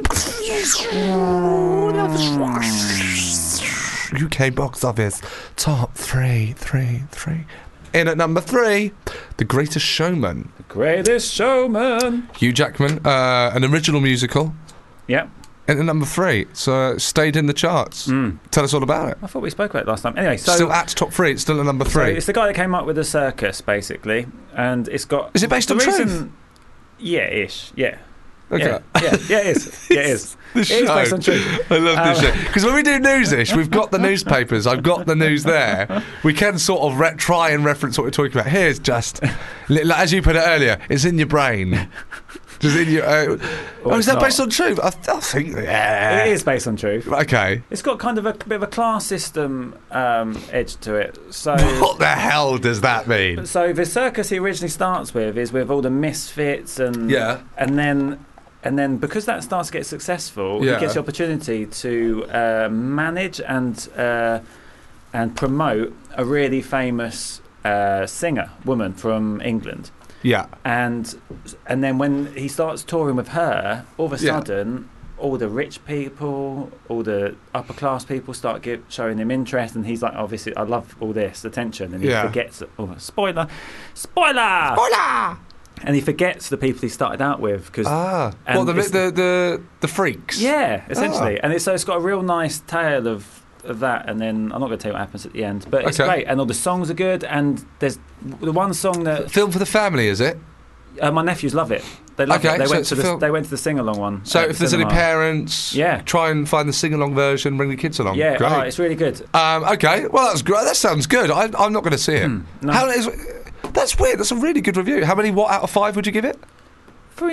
Speaker 2: medicine. U K box office top three, three, three. In at number three, The Greatest Showman.
Speaker 3: The Greatest Showman.
Speaker 2: Hugh Jackman, uh, an original musical.
Speaker 3: Yep.
Speaker 2: In at number three, so uh, stayed in the charts.
Speaker 3: Mm.
Speaker 2: Tell us all about it.
Speaker 3: I thought we spoke about it last time. Anyway, so
Speaker 2: Still at top three. It's still at number
Speaker 3: so
Speaker 2: three.
Speaker 3: it's the guy that came up with the circus, basically, and it's got.
Speaker 2: Is it based
Speaker 3: the
Speaker 2: on
Speaker 3: reason,
Speaker 2: truth?
Speaker 3: Yeah, ish. Yeah.
Speaker 2: Okay.
Speaker 3: Yeah, yeah, yeah, it is. Yeah, it is.
Speaker 2: The
Speaker 3: It is
Speaker 2: show.
Speaker 3: based on truth.
Speaker 2: I love this
Speaker 3: Um,
Speaker 2: show because when we do newsish, we've got the newspapers. I've got the news there. We can sort of re- try and reference what we're talking about. Here's just, li- like, as you put it earlier, it's in your brain. Just in your. Uh, oh, is
Speaker 3: it's
Speaker 2: that
Speaker 3: not.
Speaker 2: based on truth? I, th- I think. Yeah.
Speaker 3: It is based on truth.
Speaker 2: Okay.
Speaker 3: It's got kind of a bit of a class system um, edge to it. So,
Speaker 2: What the hell does that mean?
Speaker 3: so the circus he originally starts with is with all the misfits and
Speaker 2: Yeah.
Speaker 3: and then and then because that starts to get successful,
Speaker 2: Yeah.
Speaker 3: he gets the opportunity to uh, manage and uh, and promote a really famous uh, singer woman from England.
Speaker 2: Yeah.
Speaker 3: And and then when he starts touring with her, all of a
Speaker 2: Yeah.
Speaker 3: sudden, all the rich people, all the upper class people start give, showing him interest, and he's like, obviously, I love all this attention, and he
Speaker 2: Yeah.
Speaker 3: forgets. Oh, spoiler, spoiler, spoiler, and he forgets the people he started out with because
Speaker 2: Ah.
Speaker 3: And
Speaker 2: Well, the,
Speaker 3: it's-
Speaker 2: the the the freaks.
Speaker 3: yeah, essentially,
Speaker 2: Ah.
Speaker 3: and it's so it's got a real nice tale of. Of that, and then I'm not going to tell you what happens at the end, but it's
Speaker 2: Okay.
Speaker 3: great, and all the songs are good, and there's the one song that
Speaker 2: Film for the family, is it?
Speaker 3: uh, my nephews love it. They love
Speaker 2: Okay,
Speaker 3: it. They
Speaker 2: so
Speaker 3: went
Speaker 2: it's
Speaker 3: to
Speaker 2: a
Speaker 3: the
Speaker 2: film-
Speaker 3: they went to the sing along one.
Speaker 2: So
Speaker 3: at
Speaker 2: if
Speaker 3: the
Speaker 2: there's any
Speaker 3: cinema.
Speaker 2: parents,
Speaker 3: Yeah.
Speaker 2: try and find the sing-along version, bring the kids along.
Speaker 3: Yeah,
Speaker 2: Great.
Speaker 3: oh, it's really good.
Speaker 2: Um, okay, well that's great. That sounds good. I, I'm not going to see it.
Speaker 3: Hmm, no.
Speaker 2: How is? That's weird. That's a really good review. How many what out of five would you give it?
Speaker 3: For in,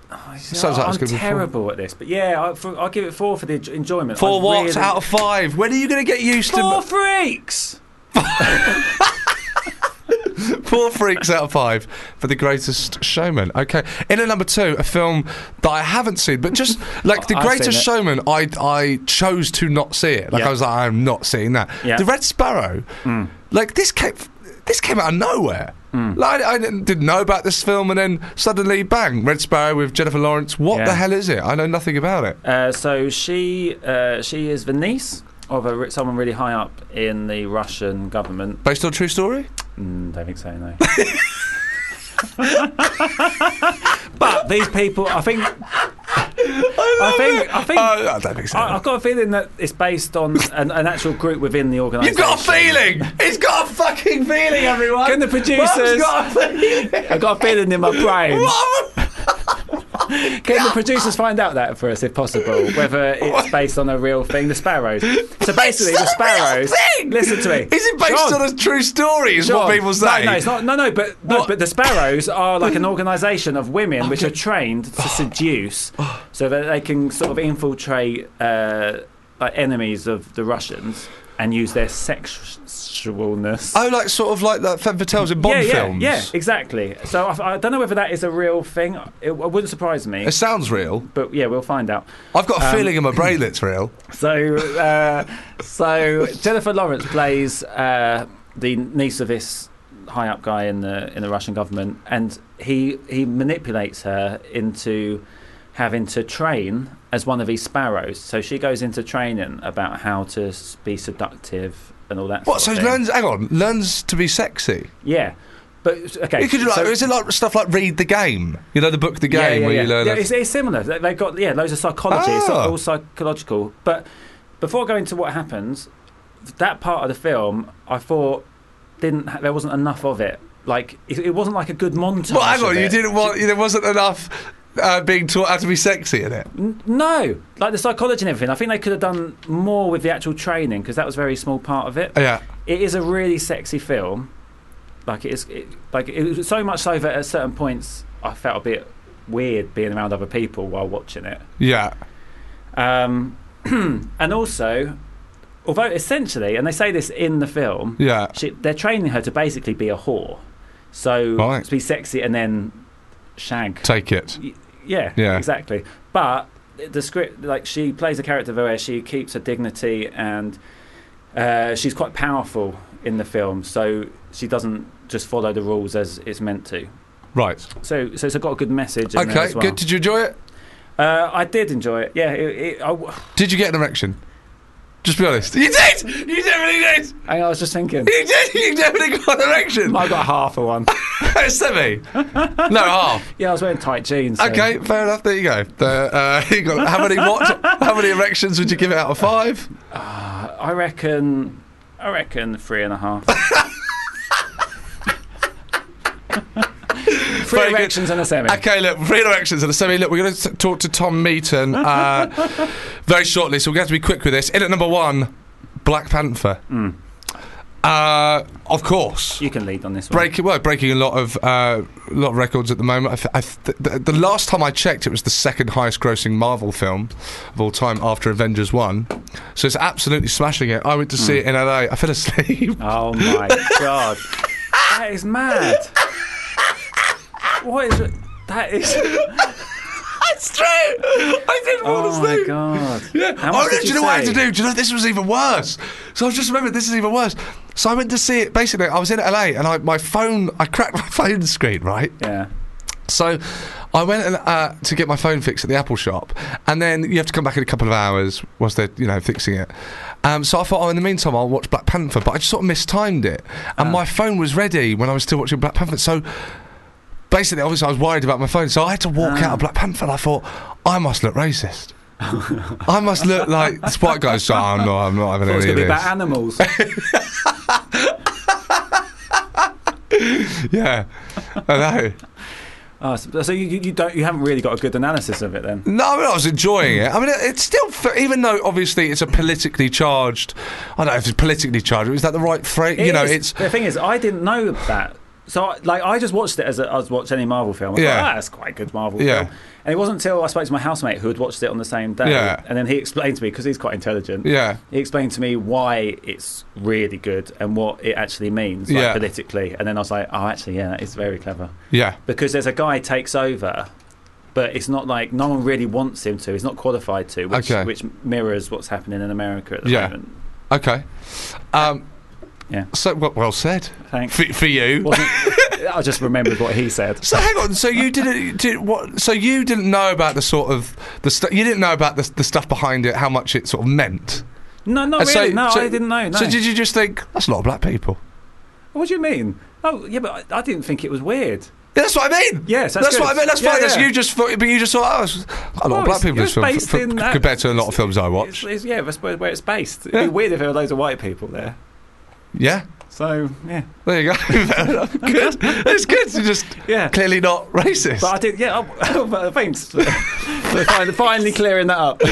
Speaker 2: Sounds like
Speaker 3: I'm
Speaker 2: it's gonna be
Speaker 3: terrible at this, but yeah, I, for, I'll give it four for the enj- enjoyment.
Speaker 2: Four
Speaker 3: I
Speaker 2: what
Speaker 3: really-
Speaker 2: out of five? When are you going to get used
Speaker 3: Four
Speaker 2: to...
Speaker 3: freaks!
Speaker 2: Four freaks out of five for The Greatest Showman. Okay. In at number two, a film that I haven't seen, but just like The
Speaker 3: I've
Speaker 2: Greatest
Speaker 3: seen it.
Speaker 2: Showman, I I chose to not see it. Like
Speaker 3: Yeah.
Speaker 2: I was like, I'm not seeing that.
Speaker 3: Yeah.
Speaker 2: The Red Sparrow,
Speaker 3: Mm.
Speaker 2: like this came this came out of nowhere. Like I, I didn't, didn't know about this film, and then suddenly, bang, Red Sparrow with Jennifer Lawrence. What
Speaker 3: Yeah.
Speaker 2: the hell is it? I know nothing about it.
Speaker 3: Uh, so she uh, she is the niece of a, ri- someone really high up in the Russian government.
Speaker 2: Based on a true story?
Speaker 3: Mm, don't think so, no. But these people, I think, I think, I think,
Speaker 2: Oh, I don't think so.
Speaker 3: I, I've got a feeling that it's based on an, an actual group within the organisation.
Speaker 2: You've got a feeling. It's got a fucking feeling, everyone.
Speaker 3: Can the producers?
Speaker 2: Rob's got a feeling.
Speaker 3: I've got a feeling in my brain.
Speaker 2: What?
Speaker 3: Can the producers find out that for us, if possible, whether it's based on a real thing? The Sparrows. So basically,
Speaker 2: It's
Speaker 3: the
Speaker 2: a
Speaker 3: Sparrows.
Speaker 2: real thing!
Speaker 3: Listen to me.
Speaker 2: Is it based
Speaker 3: John,
Speaker 2: on a true story? Is
Speaker 3: John,
Speaker 2: what people say?
Speaker 3: No, no, it's not. No, no, but no,
Speaker 2: What?
Speaker 3: but the Sparrows are like an organisation of women which are trained to seduce, so that they can sort of infiltrate uh, like enemies of the Russians and use their sexualness.
Speaker 2: Oh, like sort of like that Femme Fatales in Bond
Speaker 3: yeah, yeah,
Speaker 2: films.
Speaker 3: yeah, exactly. So I, I don't know whether that is a real thing. It, it wouldn't surprise me.
Speaker 2: It sounds real.
Speaker 3: But yeah, we'll find out.
Speaker 2: I've got a
Speaker 3: Um,
Speaker 2: feeling in my brain it's real.
Speaker 3: So, uh, so Jennifer Lawrence plays uh, the niece of this high up guy in the in the Russian government, and he he manipulates her into having to train as one of these sparrows. So she goes into training about how to s- be seductive and all that.
Speaker 2: What? So
Speaker 3: sort
Speaker 2: he
Speaker 3: of thing.
Speaker 2: learns. Hang on, learns to be sexy.
Speaker 3: Yeah, but okay.
Speaker 2: You could do like,
Speaker 3: so-
Speaker 2: is it like stuff like Read the Game? You know, the book The Game,
Speaker 3: yeah, yeah,
Speaker 2: where
Speaker 3: yeah.
Speaker 2: you learn.
Speaker 3: Yeah,
Speaker 2: a-
Speaker 3: it's, it's similar. They- They've got yeah, loads of psychology. It's
Speaker 2: Ah.
Speaker 3: all psychological. But before going to what happens, that part of the film, I thought didn't ha- there wasn't enough of it. Like it, it wasn't like a good montage.
Speaker 2: well, hang
Speaker 3: of
Speaker 2: on, you
Speaker 3: it.
Speaker 2: didn't want. There wasn't enough uh, being taught how to be sexy in it.
Speaker 3: N- No, like the psychology and everything. I think they could have done more with the actual training because that was a very small part of it.
Speaker 2: Yeah.
Speaker 3: It is a really sexy film. Like it is, it, like it was so much so that at certain points I felt a bit weird being around other people while watching it.
Speaker 2: Yeah.
Speaker 3: Um, and also, although essentially, and they say this in the film,
Speaker 2: Yeah.
Speaker 3: she, they're training her to basically be a whore. So
Speaker 2: Right.
Speaker 3: to be sexy and then shag.
Speaker 2: Take it.
Speaker 3: Y- Yeah,
Speaker 2: Yeah.
Speaker 3: exactly. But the script, like she plays a character where she keeps her dignity and uh, she's quite powerful in the film. So she doesn't just follow the rules as it's meant to.
Speaker 2: Right.
Speaker 3: So, so it's got a good message. In there
Speaker 2: Okay.
Speaker 3: as well.
Speaker 2: Good. Did you enjoy it?
Speaker 3: Uh, I did enjoy it. Yeah. It, it, I, w-
Speaker 2: Did you get an erection? Just be honest. You did. You definitely did.
Speaker 3: I was just thinking.
Speaker 2: You did. You definitely got an erection.
Speaker 3: I got half of one.
Speaker 2: Semi. No, half.
Speaker 3: Yeah, I was wearing tight jeans. So.
Speaker 2: Okay, fair enough. There you go. The, uh, you got how many what? How many erections would you give it out of five?
Speaker 3: Uh, I reckon. I reckon three and a half. Three
Speaker 2: Very good.
Speaker 3: erections and a semi.
Speaker 2: Okay, look, three erections and a semi. Look, we're going to talk to Tom Meaton uh, very shortly, so we're going to have to be quick with this. In at number one, Black Panther.
Speaker 3: Mm.
Speaker 2: Uh, of course.
Speaker 3: You can lead on this one.
Speaker 2: Breaking, well, breaking a lot of uh, a lot of records at the moment. I th- I th- the, the last time I checked, it was the second highest grossing Marvel film of all time after Avengers One. So it's absolutely smashing it. I went to see it in L A. I fell asleep.
Speaker 3: Oh my god, that is mad. What is it? That is.
Speaker 2: It's true. I did fall
Speaker 3: Oh my
Speaker 2: asleep.
Speaker 3: god.
Speaker 2: Yeah.
Speaker 3: How
Speaker 2: Oh,
Speaker 3: much
Speaker 2: no,
Speaker 3: did
Speaker 2: do
Speaker 3: you
Speaker 2: you know what I had to
Speaker 3: say?
Speaker 2: do? Do you know this was even worse? So I just remembered this is even worse. So I went to see it. Basically, I was in L A and I, my phone, I cracked my phone screen, right?
Speaker 3: Yeah.
Speaker 2: So I went and, uh, to get my phone fixed at the Apple shop, and then you have to come back in a couple of hours whilst they're, you know, fixing it. Um, so I thought, oh, in the meantime, I'll watch Black Panther, but I just sort of mistimed it, and
Speaker 3: Ah.
Speaker 2: my phone was ready when I was still watching Black Panther. So basically, obviously, I was worried about my phone, so I had to walk
Speaker 3: Ah.
Speaker 2: out of Black Panther, and I thought, I must look racist. I must look like this white guy. So I'm not. I'm not having
Speaker 3: Thought it was
Speaker 2: any
Speaker 3: going to
Speaker 2: of
Speaker 3: be
Speaker 2: this.
Speaker 3: about animals.
Speaker 2: Yeah, I know.
Speaker 3: Oh, so so you, you don't you haven't really got a good analysis of it then?
Speaker 2: No, I, mean, I was enjoying it. I mean, it, it's still, f- even though obviously it's a politically charged. I don't know if it's politically charged. Is that the right phrase?
Speaker 3: It
Speaker 2: You know,
Speaker 3: is.
Speaker 2: it's
Speaker 3: the thing is, I didn't know that So, I- like, I just watched it as a, I was watching any Marvel film. I was
Speaker 2: Yeah.
Speaker 3: like, ah, that's quite a good Marvel
Speaker 2: Yeah.
Speaker 3: film. And it wasn't until I spoke to my housemate who had watched it on the same day.
Speaker 2: Yeah.
Speaker 3: And then he explained to me, because he's quite intelligent,
Speaker 2: Yeah.
Speaker 3: he explained to me why it's really good and what it actually means, like,
Speaker 2: Yeah.
Speaker 3: politically. And then I was like, oh, actually, yeah, that is very clever.
Speaker 2: Yeah.
Speaker 3: Because there's a guy takes over, but it's not like, no one really wants him to. He's not qualified to, which,
Speaker 2: Okay.
Speaker 3: which mirrors what's happening in America at the
Speaker 2: Yeah.
Speaker 3: moment.
Speaker 2: Okay. Um,
Speaker 3: Yeah.
Speaker 2: So well, well said.
Speaker 3: Thanks.
Speaker 2: For, for you.
Speaker 3: Wasn't- I just remembered what he said.
Speaker 2: So hang on. So you didn't. Did, what? So you didn't know about the sort of the stuff. You didn't know about the the stuff behind it. How much it sort of meant.
Speaker 3: No, not
Speaker 2: And so-
Speaker 3: really. no,
Speaker 2: so-
Speaker 3: I didn't know. No.
Speaker 2: So did you just think that's a lot of black people?
Speaker 3: What do you mean? Oh, yeah, but I, I didn't think it was weird.
Speaker 2: Yeah, that's what I mean.
Speaker 3: Yes, that's
Speaker 2: that's
Speaker 3: good.
Speaker 2: what I mean. That's
Speaker 3: Yeah,
Speaker 2: fine. That's
Speaker 3: yeah.
Speaker 2: you just thought, but you just thought, oh, it's a lot
Speaker 3: Well,
Speaker 2: of black
Speaker 3: it's-
Speaker 2: people in this
Speaker 3: it's
Speaker 2: film
Speaker 3: based
Speaker 2: for, for,
Speaker 3: in that-
Speaker 2: compared to a lot of films I watch.
Speaker 3: It's, it's, yeah, that's where, where it's based. It'd
Speaker 2: Yeah.
Speaker 3: be weird if there were loads of white people there.
Speaker 2: Yeah.
Speaker 3: So, yeah.
Speaker 2: There you go. Good. It's good. You're just
Speaker 3: Yeah.
Speaker 2: clearly not racist.
Speaker 3: But I did, yeah, oh, oh, thanks for for finally, finally clearing that up.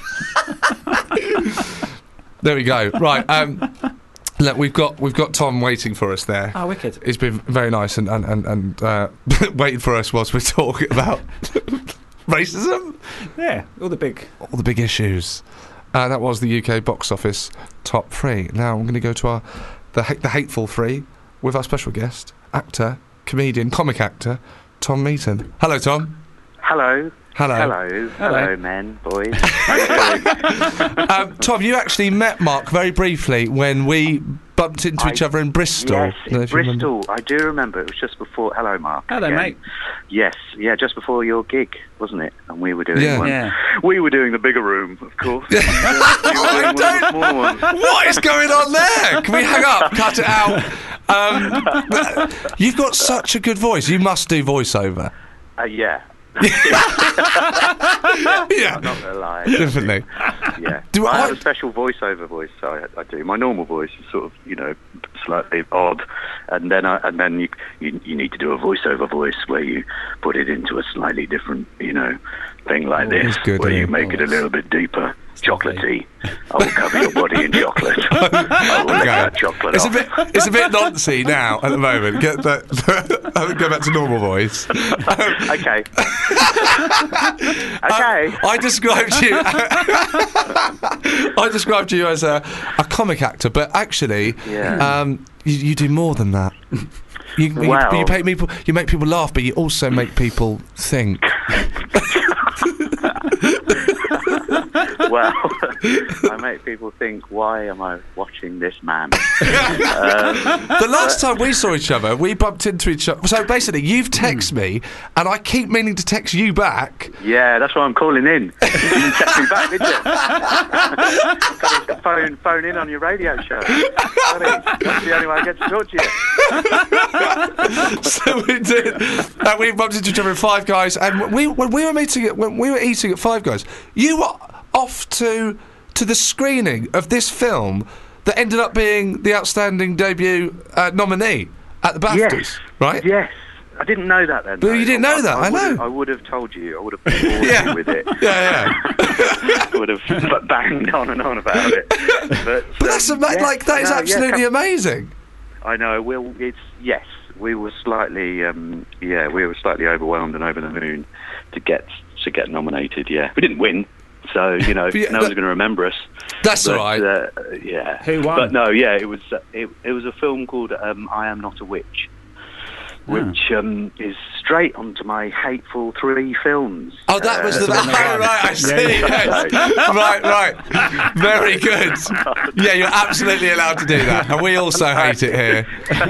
Speaker 2: There we go. Right. Um, look, we've got we've got Tom waiting for us there.
Speaker 3: Oh, wicked.
Speaker 2: He's been very nice and and and, and uh, waiting for us whilst we're talking about racism,
Speaker 3: Yeah, all the big...
Speaker 2: all the big issues. Uh, that was the U K box office top three. Now I'm going to go to our the ha- the hateful three with our special guest, actor, comedian, comic actor, Tom Meaton. Hello, Tom.
Speaker 8: Hello.
Speaker 2: Hello.
Speaker 8: Hello. Hello, men, boys.
Speaker 2: um, Tom, you actually met Mark very briefly when we bumped into
Speaker 8: I-
Speaker 2: each other in Bristol.
Speaker 8: Yes,
Speaker 2: I don't know
Speaker 8: in
Speaker 2: if you remember.
Speaker 8: Bristol. I do remember. It was just before. Hello, Mark.
Speaker 3: Hello,
Speaker 8: again.
Speaker 3: mate.
Speaker 8: Yes, yeah, just before your gig, wasn't it? And we were doing
Speaker 2: Yeah.
Speaker 8: one.
Speaker 3: Yeah.
Speaker 8: We were doing the bigger room, of course. You were doing
Speaker 2: I
Speaker 8: one of the
Speaker 2: don't-
Speaker 8: smaller ones.
Speaker 2: What is going on there? Can we hang up? Cut it out. Um, you've got such a good voice. You must do voiceover.
Speaker 8: Uh, yeah.
Speaker 2: Yeah,
Speaker 8: I'm not gonna lie.
Speaker 2: definitely.
Speaker 8: Yeah.
Speaker 2: Do
Speaker 8: I,
Speaker 2: I-
Speaker 8: have a special voiceover voice. So I, I do. My normal voice is sort of, you know, slightly odd, and then I, and then you, you you need to do a voiceover voice where you put it into a slightly different, you know, thing like
Speaker 2: Oh,
Speaker 8: this,
Speaker 2: that's good,
Speaker 8: where
Speaker 2: isn't
Speaker 8: you
Speaker 2: it?
Speaker 8: make
Speaker 2: Oh,
Speaker 8: it a little bit deeper, chocolatey. I will cover your body in chocolate. I will lick
Speaker 2: Okay.
Speaker 8: that chocolate
Speaker 2: It's a
Speaker 8: off.
Speaker 2: bit, it's a bit noncy now at the moment. Get that, go back to normal voice.
Speaker 8: Okay. Okay.
Speaker 2: Um, I described you. I described you as a, a comic actor, but actually,
Speaker 8: Yeah.
Speaker 2: um, you, you do more than that. You, you,
Speaker 8: Well-
Speaker 2: you, make people, you make people laugh, but you also make people think.
Speaker 8: Well, I make people think, why am I watching this man? um,
Speaker 2: The last time we saw each other, we bumped into each other. So basically, you've texted me, and I keep meaning to text you back.
Speaker 8: yeah, that's why I'm calling in. You didn't text me back, did you? Got to phone, phone in on your radio show. That's the only way I get to talk to you.
Speaker 2: So we did. And we bumped into each other in Five Guys, and we when we were meeting at, when we were eating at Five Guys, you were off to to the screening of this film that ended up being the outstanding debut uh, nominee at the BAFTAs,
Speaker 8: Yes.
Speaker 2: right?
Speaker 8: Yes. I didn't know that then.
Speaker 2: But
Speaker 8: though.
Speaker 2: you didn't know that, I
Speaker 8: would have-
Speaker 2: know.
Speaker 8: I would have told you. I would have bored
Speaker 2: Yeah.
Speaker 8: you with it.
Speaker 2: Yeah, yeah.
Speaker 8: I would have b- banged on and on about it. But,
Speaker 2: But that's
Speaker 8: um,
Speaker 2: ama-
Speaker 8: yes,
Speaker 2: like that is
Speaker 8: no, yeah,
Speaker 2: absolutely
Speaker 8: come-
Speaker 2: amazing.
Speaker 8: I know. Well, it's yes. We were slightly, um, yeah, we were slightly overwhelmed and over the moon to get to get nominated. Yeah, we didn't win, so you know,
Speaker 2: But yeah,
Speaker 8: no one's
Speaker 2: that-
Speaker 8: going to remember us.
Speaker 2: That's
Speaker 8: But,
Speaker 2: all right.
Speaker 8: Uh, yeah.
Speaker 3: Who won?
Speaker 8: But no, yeah, it was uh, it, it was a film called um, I Am Not a Witch, which um, is straight onto my hateful three films.
Speaker 2: Oh, that was
Speaker 8: Uh,
Speaker 2: the right, right. I see. Yes. right, right. Very good. Yeah, you're absolutely allowed to do that, and we also hate it here.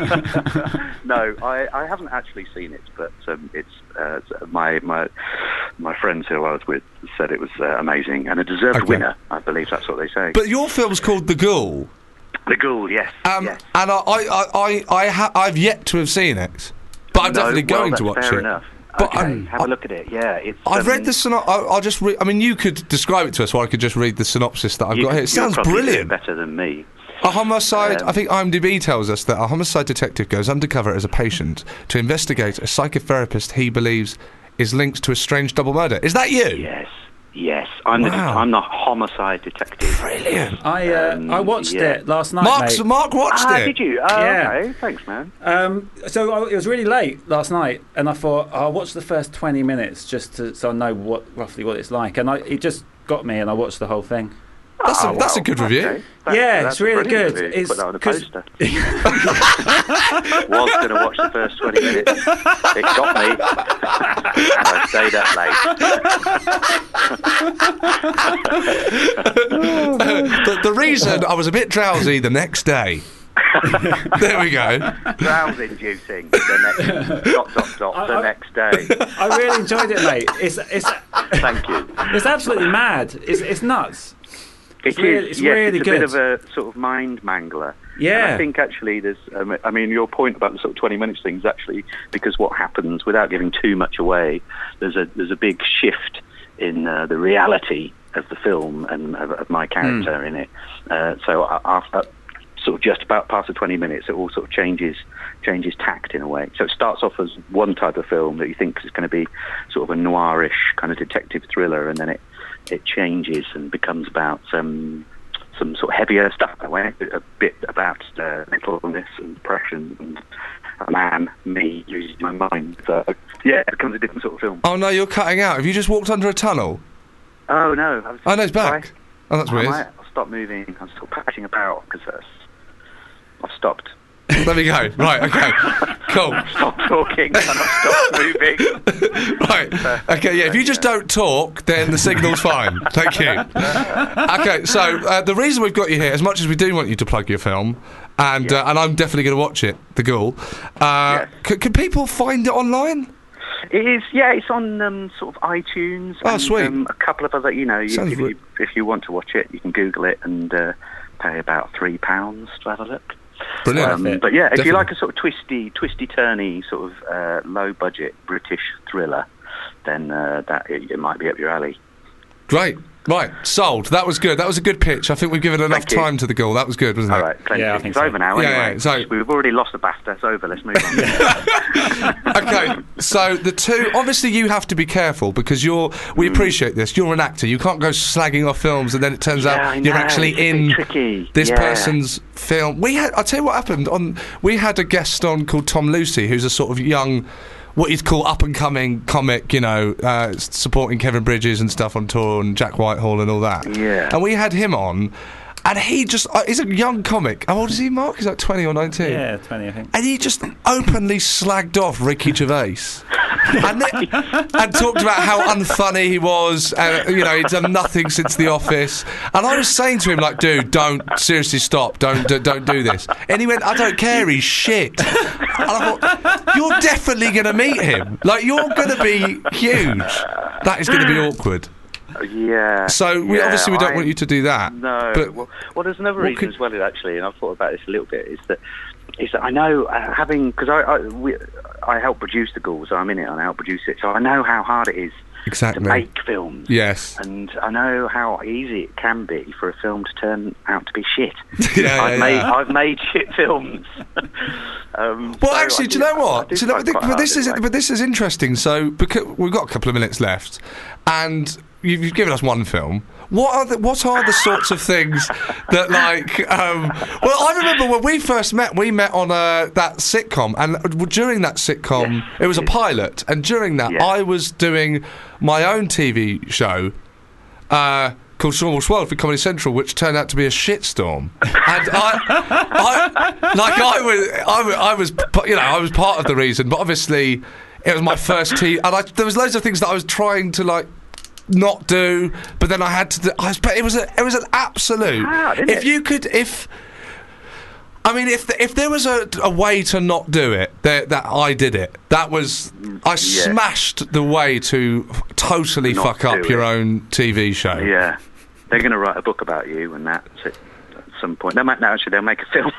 Speaker 8: No, I, I haven't actually seen it, but um, it's uh, my my my friends who I was with said it was uh, amazing and a deserved
Speaker 2: Okay.
Speaker 8: winner. I believe that's what they say.
Speaker 2: But your film's called The Ghoul,
Speaker 8: The Ghoul, yes,
Speaker 2: um,
Speaker 8: yes.
Speaker 2: and I, I, I, I ha- I've yet to have seen it, but I'm
Speaker 8: No,
Speaker 2: definitely
Speaker 8: well,
Speaker 2: going to
Speaker 8: that's
Speaker 2: watch
Speaker 8: fair
Speaker 2: it.
Speaker 8: enough.
Speaker 2: But
Speaker 8: okay,
Speaker 2: I'm-
Speaker 8: have a look at it. Yeah, it's.
Speaker 2: I've
Speaker 8: um,
Speaker 2: read the synopsis. I'll just. Re- I mean, you could describe it to us, or I could just read the synopsis that I've
Speaker 8: you,
Speaker 2: got here. It
Speaker 8: you'll
Speaker 2: sounds
Speaker 8: probably do it
Speaker 2: brilliant.
Speaker 8: better than me.
Speaker 2: A homicide.
Speaker 8: Um,
Speaker 2: I think IMDb tells us that a homicide detective goes undercover as a patient to investigate a psychotherapist he believes is linked to a strange double murder. Is that you?
Speaker 8: Yes, Yes, I'm the
Speaker 2: Wow.
Speaker 8: I'm the homicide detective.
Speaker 2: Brilliant.
Speaker 3: I uh,
Speaker 8: Um,
Speaker 3: I watched
Speaker 8: yeah.
Speaker 3: it last night,
Speaker 2: Mark's,
Speaker 3: mate.
Speaker 2: Mark watched
Speaker 8: Ah,
Speaker 2: it.
Speaker 8: did you? Oh,
Speaker 3: Yeah.
Speaker 8: okay. Thanks, man.
Speaker 3: Um, so I, it was really late last night, and I thought oh, I'll watch the first twenty minutes just to, so I know what roughly what it's like. And I, it just got me, and I watched the whole thing.
Speaker 2: That's,
Speaker 8: Oh,
Speaker 2: a, that's a
Speaker 8: well,
Speaker 2: good review.
Speaker 8: okay. That's-
Speaker 3: Yeah,
Speaker 8: that's
Speaker 3: it's
Speaker 8: a
Speaker 3: really
Speaker 8: brilliant
Speaker 3: good.
Speaker 8: review.
Speaker 3: It's
Speaker 8: Put that on a
Speaker 3: 'cause-
Speaker 8: poster. Was going to watch the first twenty minutes. It got me. And I stayed up late.
Speaker 2: the, the reason I was a bit drowsy the next day. There we go.
Speaker 8: Drowsy inducing. The next dot dot dot. The
Speaker 3: I-
Speaker 8: next day.
Speaker 3: I really enjoyed it, mate. It's it's
Speaker 8: Thank you.
Speaker 3: it's absolutely mad. It's it's nuts.
Speaker 8: It
Speaker 3: really-
Speaker 8: is,
Speaker 3: it's
Speaker 8: yes,
Speaker 3: really
Speaker 8: it's a
Speaker 3: good.
Speaker 8: bit of a sort of mind mangler.
Speaker 3: Yeah.
Speaker 8: And I think actually there's, um, I mean, your point about the sort of twenty minutes thing is actually because what happens, without giving too much away, there's a there's a big shift in uh, the reality of the film and of, of my character
Speaker 3: Hmm.
Speaker 8: in it. Uh, so uh, after sort of just about past the twenty minutes, it all sort of changes changes tact in a way. So it starts off as one type of film that you think is going to be sort of a noirish kind of detective thriller, and then it it changes and becomes about um, some sort of heavier stuff in a way, a bit about uh, mental illness and depression and a man, me, losing my mind. So, yeah, it becomes a different sort of film.
Speaker 2: Oh no, you're cutting out. Have you just walked under a tunnel?
Speaker 8: Oh, no. I was,
Speaker 2: Oh no, it's back. Oh, that's
Speaker 8: I
Speaker 2: weird.
Speaker 8: might, I'll stop moving. I'm still patching about because I've stopped.
Speaker 2: There we go. Right, okay. Cool.
Speaker 8: Stop talking and I've stopped moving.
Speaker 2: Right. Okay, yeah, if you just don't talk, then the signal's fine. Thank you. Okay, so uh, the reason we've got you here, as much as we do want you to plug your film, and uh, and I'm definitely going to watch it, The Ghoul, uh, c- can people find it online?
Speaker 8: It is, yeah. It's on um, sort of iTunes.
Speaker 2: Oh,
Speaker 8: and,
Speaker 2: sweet.
Speaker 8: Um, a couple of other, you know, you,
Speaker 2: Sounds
Speaker 8: if,
Speaker 2: re-
Speaker 8: you, if you want to watch it, you can Google it and uh, pay about three pounds to have a look.
Speaker 2: Brilliant.
Speaker 8: Um, but yeah, if
Speaker 2: Definitely.
Speaker 8: you like a sort of twisty, twisty-turny sort of uh, low-budget British thriller, then uh, that it, it might be up your alley.
Speaker 2: Great. Right, sold. That was good. That was a good pitch. I think we've given enough
Speaker 8: Thank you.
Speaker 2: time to The Ghoul. That was good, wasn't
Speaker 8: All
Speaker 2: it?
Speaker 8: right, plenty.
Speaker 3: Yeah, I
Speaker 8: it's
Speaker 3: think so.
Speaker 8: over now.
Speaker 2: Yeah,
Speaker 8: Anyway,
Speaker 2: yeah, so-
Speaker 8: we've already lost the BAFTA. It's over. Let's move on.
Speaker 2: Okay, so the two, obviously you have to be careful because you're, we appreciate this, you're an actor, you can't go slagging off films and then it turns
Speaker 8: Yeah,
Speaker 2: out
Speaker 8: I
Speaker 2: you're
Speaker 8: know,
Speaker 2: actually
Speaker 8: it's a bit
Speaker 2: in
Speaker 8: tricky.
Speaker 2: this
Speaker 8: Yeah.
Speaker 2: person's film. We had, I'll tell you what happened, on, we had a guest on called Tom Lucy, who's a sort of young, what you'd call up-and-coming comic, you know, uh, s- supporting Kevin Bridges and stuff on tour and Jack Whitehall and all that.
Speaker 8: Yeah.
Speaker 2: And we had him on, and he just, uh, he's a young comic. How old is he, Mark? He's like twenty or nineteen?
Speaker 3: Yeah, twenty, I think.
Speaker 2: And he just openly slagged off Ricky Gervais and, then, and talked about how unfunny he was, and you know he'd done nothing since The Office. And I was saying to him like, "Dude, don't seriously stop, don't don't, don't do this." And he went, "I don't care, he's shit." And I thought, "You're definitely going to meet him. Like you're going to be huge. That is going to be awkward."
Speaker 8: Yeah.
Speaker 2: So we
Speaker 8: yeah,
Speaker 2: obviously we don't
Speaker 8: I-
Speaker 2: want you to do that.
Speaker 8: No.
Speaker 2: But
Speaker 8: well, well, there's another
Speaker 2: what
Speaker 8: reason
Speaker 2: could-
Speaker 8: as well, actually, and I've thought about this a little bit. Is that is that I know uh, having because I I, we, I help produce The Ghoul, so I'm in it and I help produce it, so I know how hard it is
Speaker 2: exactly.
Speaker 8: to make films.
Speaker 2: Yes.
Speaker 8: And I know how easy it can be for a film to turn out to be shit.
Speaker 2: Yeah,
Speaker 8: I've
Speaker 2: yeah,
Speaker 8: made
Speaker 2: yeah.
Speaker 8: I've made shit films. um,
Speaker 2: Well,
Speaker 8: so I
Speaker 2: actually, do you know
Speaker 8: I
Speaker 2: what?
Speaker 8: do
Speaker 2: Do you know,
Speaker 8: find
Speaker 2: but
Speaker 8: quite
Speaker 2: but this
Speaker 8: hard
Speaker 2: is
Speaker 8: in a way.
Speaker 2: but this is interesting. So, because we've got a couple of minutes left, and you've, you've given us one film. What are the what are the sorts of things that like? Um, well, I remember when we first met. We met on uh, that sitcom, and during that sitcom,
Speaker 8: Yes,
Speaker 2: it was a
Speaker 8: it is.
Speaker 2: pilot, and during that,
Speaker 8: Yeah.
Speaker 2: I was doing my own T V show. Uh, called Sean Walsh World for Comedy Central, which turned out to be a shitstorm. And I, I, like I was, I was, I was, you know, I was part of the reason, but obviously it was my first T V, and I, there was loads of things that I was trying to like not do, but then I had to. Do, I was, but it was a, it was an absolute.
Speaker 8: Hard, isn't
Speaker 2: if
Speaker 8: it?
Speaker 2: you could, if. I mean, if if there was a, a way to not do it, that that I did it. That was I smashed the way to totally
Speaker 8: Not
Speaker 2: fuck up
Speaker 8: do
Speaker 2: your
Speaker 8: it.
Speaker 2: own T V show.
Speaker 8: Yeah, they're going to write a book about you, and that's it. At some point, they might. No, actually, they'll make a film.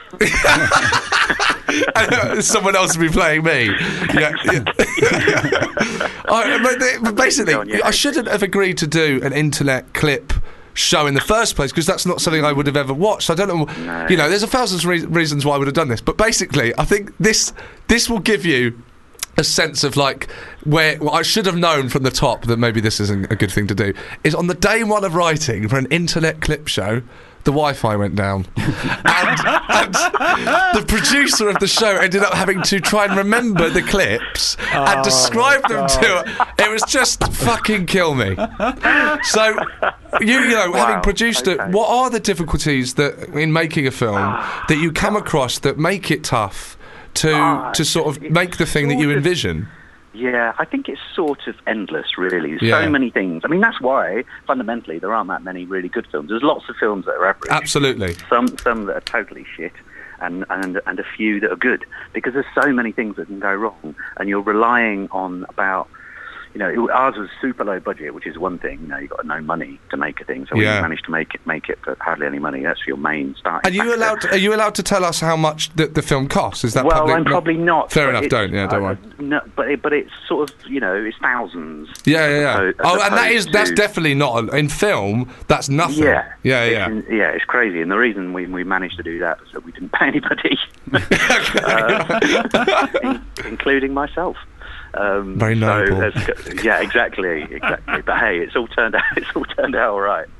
Speaker 2: Someone else will be playing me. Yeah, yeah. I, but they, but basically,
Speaker 8: On your
Speaker 2: I shouldn't have agreed to do an internet clip show in the first place because that's not something I would have ever watched. I don't know.
Speaker 8: No.
Speaker 2: You know, there's a thousand re- reasons why I would have done this, but basically, I think this this will give you a sense of like where well, I should have known from the top that maybe this isn't a good thing to do. Is on the day one of writing for an internet clip show, the Wi-Fi went down, and, and the producer of the show ended up having to try and remember the clips
Speaker 3: Oh,
Speaker 2: and describe them
Speaker 3: God.
Speaker 2: to her. It was just fucking kill me. So, you, you know,
Speaker 8: Wow,
Speaker 2: having produced it,
Speaker 8: okay.
Speaker 2: what are the difficulties that in making a film that you come across that make it tough to
Speaker 8: Ah,
Speaker 2: to sort of
Speaker 8: it's
Speaker 2: make the thing that you
Speaker 8: sort of-
Speaker 2: envision?
Speaker 8: Yeah, I think it's sort of endless, really. There's
Speaker 2: Yeah.
Speaker 8: so many things. I mean, that's why, fundamentally, there aren't that many really good films. There's lots of films that are average.
Speaker 2: Absolutely.
Speaker 8: Some some that are totally shit, and, and, and a few that are good. Because there's so many things that can go wrong, and you're relying on about... You know, it, ours was super low budget, which is one thing. You know, you've got no money to make a thing, so we
Speaker 2: Yeah.
Speaker 8: managed to make it make it for hardly any money. That's your main starting
Speaker 2: Are you
Speaker 8: factor.
Speaker 2: allowed? To, are you allowed to tell us how much the, the film costs? Is that
Speaker 8: well,
Speaker 2: public?
Speaker 8: I'm probably not.
Speaker 2: Fair
Speaker 8: but
Speaker 2: enough.
Speaker 8: it's-
Speaker 2: Don't. Yeah. Don't
Speaker 8: uh,
Speaker 2: worry.
Speaker 8: No, but it, but it's sort of, you know, it's thousands.
Speaker 2: Yeah, yeah, yeah.
Speaker 8: opposed- as
Speaker 2: Oh, and that is
Speaker 8: opposed
Speaker 2: that's
Speaker 8: to-
Speaker 2: definitely not in film. That's nothing.
Speaker 8: Yeah,
Speaker 2: yeah,
Speaker 8: it's
Speaker 2: yeah.
Speaker 8: in- yeah, it's crazy, and the reason we we managed to do that was that we didn't pay anybody, uh, in- including myself. Um,
Speaker 2: Very noble.
Speaker 8: So there's- yeah, exactly, exactly. But hey, it's all turned out. It's all turned out all right.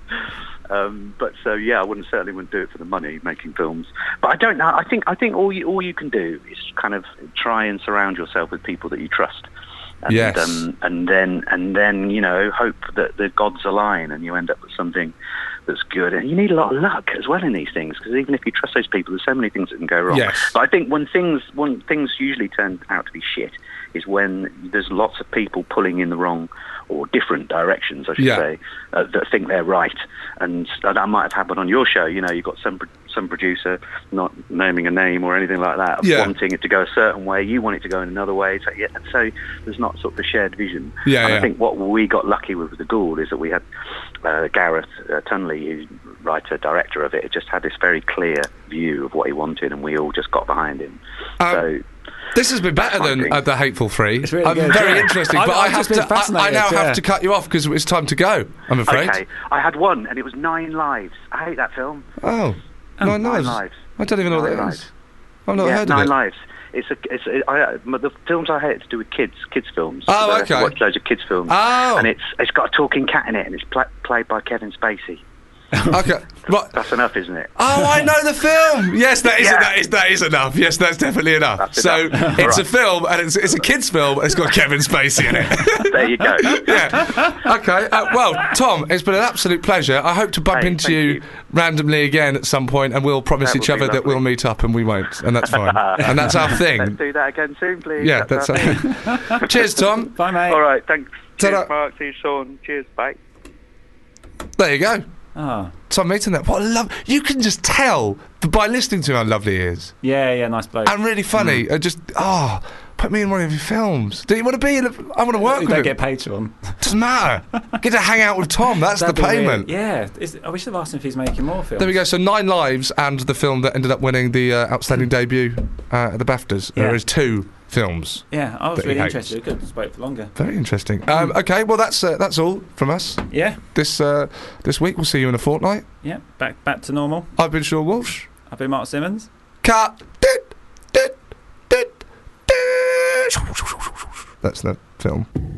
Speaker 8: Um, but so yeah, I wouldn't certainly wouldn't do it for the money making films. But I don't know. I think I think all you all you can do is kind of try and surround yourself with people that you trust. And,
Speaker 2: Yes.
Speaker 8: um, and then and then you know hope that the gods align and you end up with something that's good. And you need a lot of luck as well in these things, because even if you trust those people, there's so many things that can go wrong.
Speaker 2: Yes.
Speaker 8: But I think when things when things usually turn out to be shit is when there's lots of people pulling in the wrong or different directions, I should
Speaker 2: Yeah.
Speaker 8: say, uh, that think they're right. And uh, that might have happened on your show. You know, you've got some pro- some producer, not naming a name or anything like that,
Speaker 2: Yeah.
Speaker 8: wanting it to go a certain way. You want it to go in another way. So, yeah, so there's not sort of a shared vision.
Speaker 2: Yeah,
Speaker 8: and
Speaker 2: yeah.
Speaker 8: I think what we got lucky with, with The Ghoul is that we had uh, Gareth uh, Tunley, who's writer, director of it, just had this very clear view of what he wanted, and we all just got behind him.
Speaker 2: Um,
Speaker 8: so...
Speaker 2: This has been better than
Speaker 8: Finding.
Speaker 2: uh, the Hateful Three.
Speaker 3: It's really
Speaker 2: I'm
Speaker 3: good,
Speaker 2: very
Speaker 3: yeah.
Speaker 2: interesting,
Speaker 3: I've-
Speaker 2: but I
Speaker 3: I've
Speaker 2: have
Speaker 3: just been
Speaker 2: to. I, I
Speaker 3: fascinated,
Speaker 2: now
Speaker 3: yeah.
Speaker 2: have to cut you off because it's time to go. I'm afraid.
Speaker 8: Okay, I had one, and it was Nine Lives. I hate that film.
Speaker 2: Oh, Nine
Speaker 8: Nine
Speaker 2: Lives.
Speaker 8: Lives.
Speaker 2: I don't even know what
Speaker 8: Nine
Speaker 2: that
Speaker 8: Lives.
Speaker 2: is. I've not
Speaker 8: yeah,
Speaker 2: heard
Speaker 8: Nine
Speaker 2: of it.
Speaker 8: Lives. It's a, it's a, I, the films I hate to do with kids, kids films.
Speaker 2: Oh,
Speaker 8: So I have to
Speaker 2: okay.
Speaker 8: Watch loads of kids films.
Speaker 2: Oh.
Speaker 8: And it's it's got a talking cat in it, and it's pla played by Kevin Spacey.
Speaker 2: Okay. Right.
Speaker 8: That's enough, isn't it?
Speaker 2: Oh, I know the film. Yes, that is
Speaker 8: Yeah.
Speaker 2: that is that is enough. Yes, that's definitely enough.
Speaker 8: That's
Speaker 2: so
Speaker 8: enough.
Speaker 2: it's a
Speaker 8: Right.
Speaker 2: film, and it's it's a kids' film. And it's got Kevin Spacey in it.
Speaker 8: There you go.
Speaker 2: Yeah. Okay. Uh, well, Tom, it's been an absolute pleasure. I hope to bump
Speaker 8: Hey,
Speaker 2: into
Speaker 8: thank
Speaker 2: you,
Speaker 8: you.
Speaker 2: randomly again at some point, and we'll promise
Speaker 8: That
Speaker 2: each
Speaker 8: would be
Speaker 2: other that we'll
Speaker 8: lovely.
Speaker 2: meet up, and we won't, and that's fine. And that's our
Speaker 8: Let's
Speaker 2: thing.
Speaker 8: do that again soon, please.
Speaker 2: Yeah, that's
Speaker 8: our
Speaker 2: our
Speaker 8: thing.
Speaker 2: thing. Cheers, Tom.
Speaker 3: Bye, mate.
Speaker 8: All right, thanks. Cheers,
Speaker 2: Ta-da.
Speaker 8: Mark. See you, Sean. Cheers. Bye.
Speaker 2: There you go.
Speaker 3: Oh.
Speaker 2: Tom meeting that. What a love. You can just tell by listening to how lovely he is.
Speaker 3: Yeah, yeah, nice bloke.
Speaker 2: And really funny.
Speaker 3: Mm.
Speaker 2: And just, oh, put me in one of your films. Do you want to be in a, I want to work
Speaker 3: You
Speaker 2: with
Speaker 3: don't
Speaker 2: him.
Speaker 3: get paid to him.
Speaker 2: Doesn't matter. Get to hang out with Tom. That's
Speaker 3: That'd
Speaker 2: the
Speaker 3: be really-
Speaker 2: payment.
Speaker 3: yeah. Is, I wish I'd asked him if he's making more films.
Speaker 2: There we go. So Nine Lives and the film that ended up winning the uh, outstanding debut uh, at the BAFTAs.
Speaker 3: Yeah.
Speaker 2: There is two films.
Speaker 3: Yeah, I was
Speaker 2: that he
Speaker 3: really
Speaker 2: hates.
Speaker 3: interested. We could have spoke for longer.
Speaker 2: Very interesting. Um, okay, well that's uh, that's all from us
Speaker 3: Yeah,
Speaker 2: this uh, this week. We'll see you in a fortnight.
Speaker 3: yeah. Back back to normal.
Speaker 2: I've been Sean Walsh.
Speaker 3: I've been Mark Simmons.
Speaker 2: Cut. Dit, dit, dit, dit. That's the film.